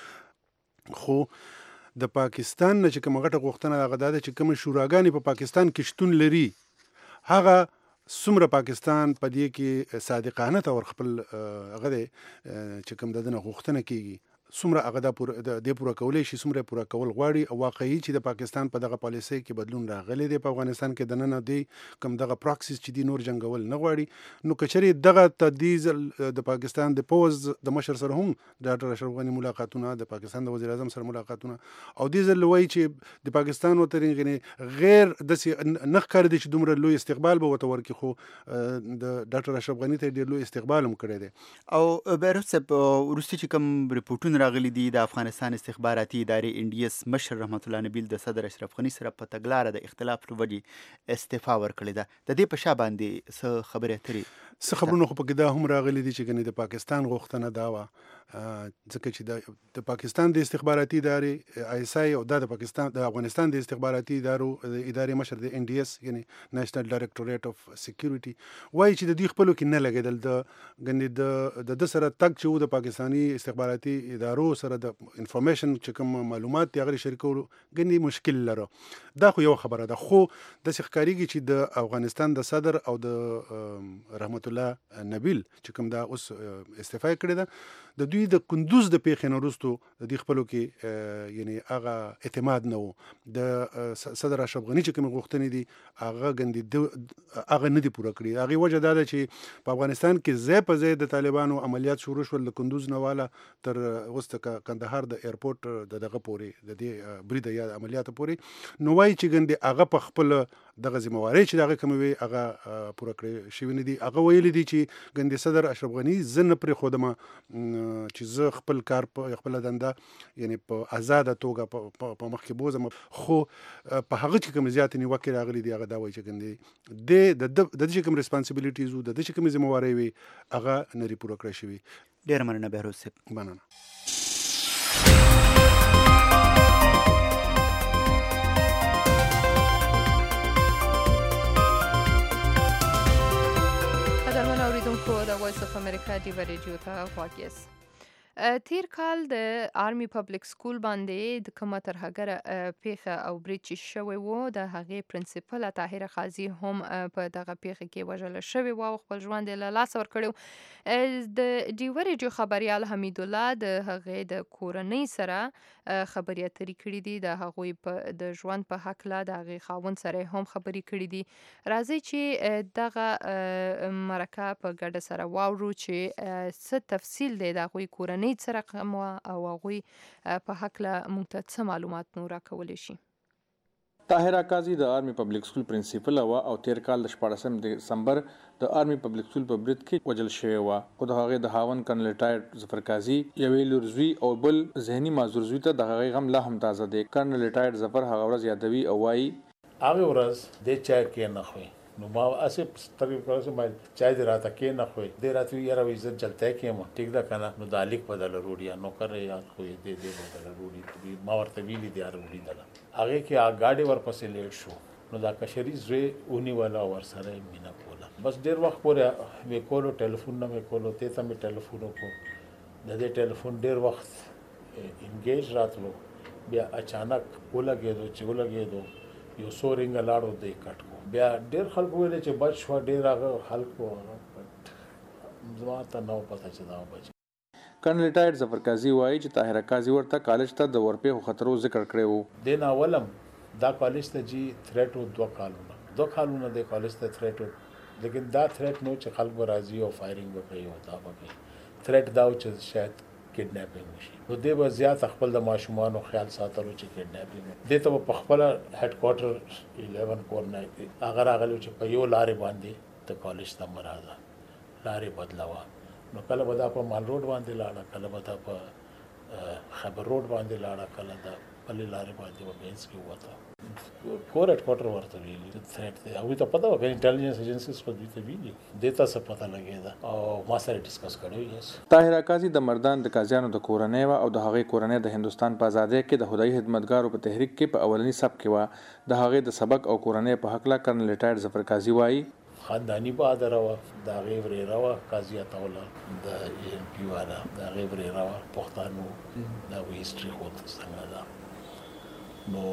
هم. خو د پاکستان نه چې کومه غټه غوښتنه هغه دا ده چې کومې شوراګانې په پاکستان کې شتون لري هغه څومره پاکستان په دې کې صادقانه تور خپل هغه دی چې کوم د دنه غوښتنه کیږي څومره هغه د پوره کولی شي، څومره پوره کول غواړي. او واقعي چې د پاکستان په دغه پالیسۍ کې بدلون راغلی دی په افغانستان کې دننه دی کوم دغه پراکسیس چې دی نور جنګول نه غواړي، نو کچرې دغه تدیز د پاکستان د پوز د مشر سره هم ډاکټر اشرف غني ملاقاتونه، د پاکستان د وزیر اعظم سره ملاقاتونه، او دې ځل وایي چې د پاکستان وترې غیر داسې نه ښکاري دی چې دومره لوی استقبال به ورته ورکړي، خو د ډاکټر اشرف غني ته ډېر لوی استقبال هم کړی دی. او بیروس صاحب وروستي چې کوم ریپورټونه راغلي دي د افغانستان استخباراتي ادارې NDS مشر رحمت الله نبیل د صدر اشرف غني سره په تګلاره د اختلاف له وجې استعفا ورکړې ده، د دې په شا باندې څه خبرې اترې؟ څه خبرونه خو پکې دا هم راغلي دي چې ګنې د پاکستان غوښتنه دا وه ځکه چې د پاکستان د استخباراتي ادارې ISI او د پاکستان د افغانستان د استخباراتي ادارې مشر د NDS یعنی نېشنل ډایرکټوریټ اف سکیورټي وایي چې د دوی خپلو کې نه لګېدل، د د سره تګ چې و د پاکستاني استخباراتي ادارو سره د انفارمیشن چې کوم معلومات دي هغه شریکولو ګنې مشکل لره. دا خو یو خبره ده، خو داسې ښکارېږي چې د افغانستان د صدر او د رحمت الله نبیل چې کوم دا اوس استعفا کړې ده د دوی د کندوز د پیښې نه وروستو د دوی خپلو کې یعنی هغه اعتماد نه و. د صدر اشرف غني چې کومې غوښتنې دي هغه ګندې هغه نه دي پوره کړي. هغې وجه دا ده چې په افغانستان کې ځای په ځای د طالبانو عملیات شروع شول، د کندوز نه واله تر اوس د کندهار د ایرپورټ د دغه پورې د دې برید یا عملیاتو پورې، نو وایي چې ګندې هغه په خپل دغه ذمہوارۍ چې د هغې کومې وي هغه پوره کړې شوي نه دي. هغه ویلي دي چې ګندې صدر اشرف غني زه نه پرېښودم چې زه خپل کار په خپله دنده یعنی په آزاده توګه په مخ کې بوځم، خو په هغه چې کوم زیاتې نیوکې راغلي دي هغه دا وایي چې ګندې د دې چې کوم ریسپانسبلیټیز وو، د دې چې کومې ذمہوارۍ وي هغه نه دي پوره کړی شوي. ډېره مننه بهروز صاحب. مننه. د وایس اف امریکا ډیوه ریډیو ته غوږ یاست. تیر کال د آرمی پبلک سکول باندې د کومه ترهګره پیښه او برید چې شوی و د هغې پرنسپله طاهره قاضي هم په دغه پیښه کې وژل شوې وه او خپل ژوند یې له لاسه ورکړی. د ډیوه ریډیو خبریال حمید الله د هغې د کورنۍ سره خبرې اترې کړي دي، د هغوی د ژوند په هکله د هغې خاوند سره هم خبرې کړي دي. راځئ چې دغه مرکه په ګډه سره واورو چې څه تفصیل دی د هغوی کورنۍ کورنۍ څه رقم وه او هغوی په هکله موږ ته څه معلومات نور راکولی شي. طاهره قاضي د آرمي پبلک سکول پرنسپل وه او تیر کال د 14 دسمبر د آرمي پبلک سکول په برید کې وژل شوې وه. خو د هغې د خاوند کرنل ریټایرډ ظفر قاضي یوې لور زوی او بل ذهني معذور زوی ته د هغې غم لا هم تازه دی. کرنل ریټایرډ ظفر هغه ورځ یادوي او وایي هغه ورځ د چای کې نه خوې نو ما اسې سترګې کړه چې ما چای دې راته کې نه خوې دې راته یاره عزت جلته کې ما ټیک ده کنه نو د الیک بدل روډیا نو کړې یاد خوې دې بدل روډي ما ورته ویلي دی روډي دله هغه کې گاډي ورپسې لیټ شو نو دا کشري زوی اونی والا ور سره مینا کوله بس ډیر وخت پورې مې کولو ټلیفون نه مې کولو ته مې ټلیفون وکړو د دې ټلیفون ډیر وخت انګیج راتلو بیا اچانک ولګېدو چې ولګېدو یو سو رنګ لاړو دې کټ کو بیا ډیر خلک ویل چې بچ شو ډیر هغه خلکو زما ته نو پته چې دا بچ. کرنل ریټایرډ ظفر قاضي وایي چې طاهره قاضي ورته کالج ته د ورپېښو خطرو ذکر کړی و. د ناولم دا کالج ته جی تھریټ و 2 کالونه د کالج ته تھریټ و لیکن دا تھریټ نو چې خلک راځي او فایرینګ وکړي او دا وکړي تھریټ دا چې شاید کډناپینګ وشي نو دې به زیات خپل د ماشومانو خیال ساتلو چې کډناپینګ دې ته په خپل هډ کوارټر 11 کور نه هغه راغلو چې په یو لارې باندې د کالج ته مراد لارې بدلاوه نو کله به دا په مال روډ باندې لاړه کله به دا په خبر روډ باندې لاړه کله دا بلې لارې باندې به بینس کې وته کور هډ کوارټر ورته ویلي تھریټ دی هغوی ته پته وه که انټیلیجنس ایجنسیز خو دوی ته ویلي دې ته څه پته لګېده او ما سره ډسکس کړی یس. طاهره قاضي د مردان د قاضیانو د کورنۍ وه او د هغې کورنۍ د هندوستان په ازادۍ کې د خدایي خدمتګارو په تحریک کې په اولني صف کې وه. د هغې د سبق او کورنۍ په هکله کرنل ریټایرډ ظفر قاضي وایي خاندانی بادره وه د هغې ورېره وه قاضي عطاالله د ان پي والا د هغې ورېره وه پښتانو د هغوی هسټري خو څنګه ده نو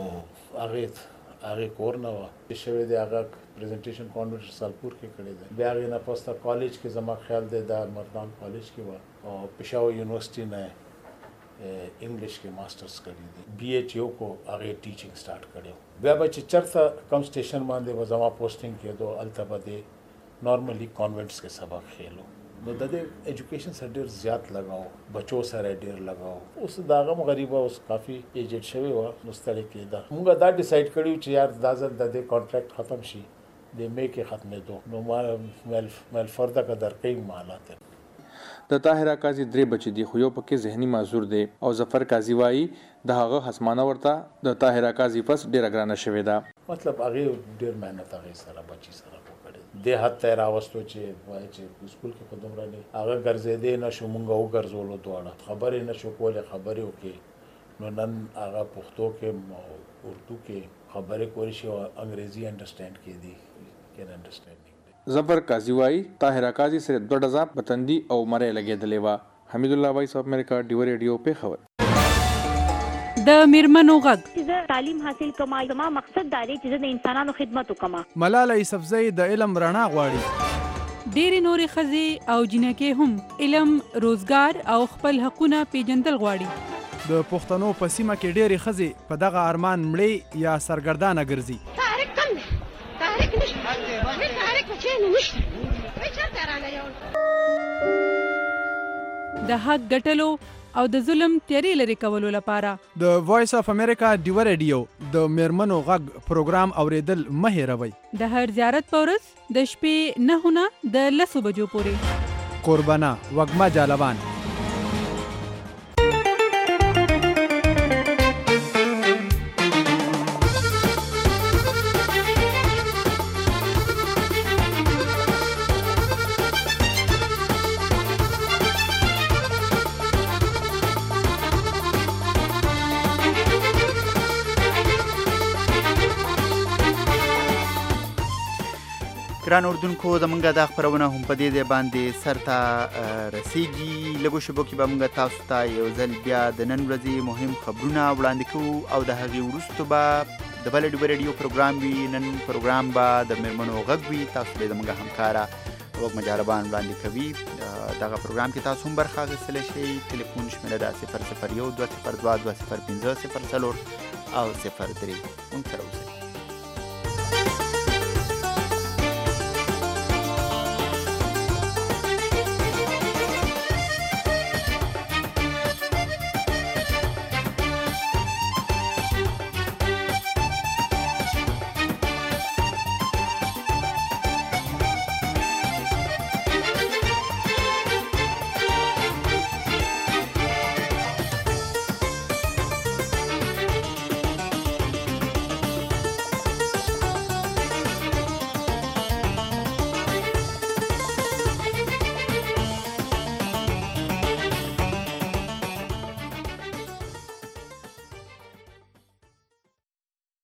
هغې کور نه وه شوې دی هغه پریزنټیشن کانوینټ سالپور کې کړی دی بیا هغې نه پسته کالج کې زما خیال دی دا مردان کالج کې وه او پېښور یونیورسټي نه انګلیش کې ماسټرز کړی دی بي ایچ یو کو هغې ټیچینګ سٹارټ کړی بیا به چې چېرته کم سټیشن باندې به زما پوسټینګ کېدو هلته به دی نارملی کانوینټس کې سبق خېلو نو د دې ایجوکیشن سره ډېر زیات لګاو بچو سره ډېر لګاو اوس د هغه هم غریبه اوس کافي ایجډ شوې وه نو ستړې کېده موږ دا ډیسایډ کړي چې یار دا ځل د دې کانټریکټ ختم شي د مې کې ختمېدو نو ما ملفرده که درکوي مالات د طاهره قاضي 3 بچي دي خو یو پکې ذهني معذور دی او ظفر قاضي وایي د هغه خصمانه ورته د طاهره قاضي پس ډېره ګرانه شوې ده مطلب هغې ډېر محنت هغې سره بچي سره دې حد ته یې راوستو چې وایي چې سکول کې خو دومره نه هغه ګرځېدی نه شو مونږ وګرځولو دواړه خبرې نه شو کولی خبرې وکړي نو نن هغه پښتو کې او اردو کې خبرې کولی شي او انګریزي انډرسټینډ کېدي کین انډرسټینډینګ. ظفر قاضي وایي طاهره قاضي سره 2 ډزه پتندي او مرۍ لګېدلې وه. حمید الله وایس اف امریکا ډیو ریډیو پېښور. د میرمنو غږ چې تعلیم حاصل کما زما مقصد دا دی چې د انسانانو خدمت وکما. ملاله یوسفزۍ د علم رڼا غواړي. ډېرې نورې ښځې او جنکې هم علم روزګار او خپل حقونه پیژندل غواړي. د پښتنو په سیمه کې ډېرې ښځې په دغه ارمان مړې یا سرګردانه ګرځي. تحریک کم دی تحریک نشته تحریک بچی نشته چرته رانه یو د حق ګټلو او د ظلم تیارې لرې کولو لپاره د وایس اف امریکا ډیو ریډیو د میرمنو غږ پروګرام اوریدل مه هېروئ. د هر زیارت په ورځ د شپې 9 نه د 10 بجو پورې. قربانه وږمه جالبان. ګران اردوونکو زمونږ دا خپرونه هم په دې باندې سرته رسیږي. لږو شیبو کې به موږ تاسو ته یو ځل بیا د نن ورځې مهم خبرونه وړاندې کوو او د هغې وروستو به د بله ډیوه ریډیو پروګرام وي. نن پروګرام به د میرمنو غږ وي. تاسو به زموږ همکاره وږمه جالبان وړاندې کوي. دغه پروګرام کې تاسو هم برخه اخیستلی شئ. ټلیفون شمیره ده 001 202 20 5 04 او 03. موږ سره اوسئ.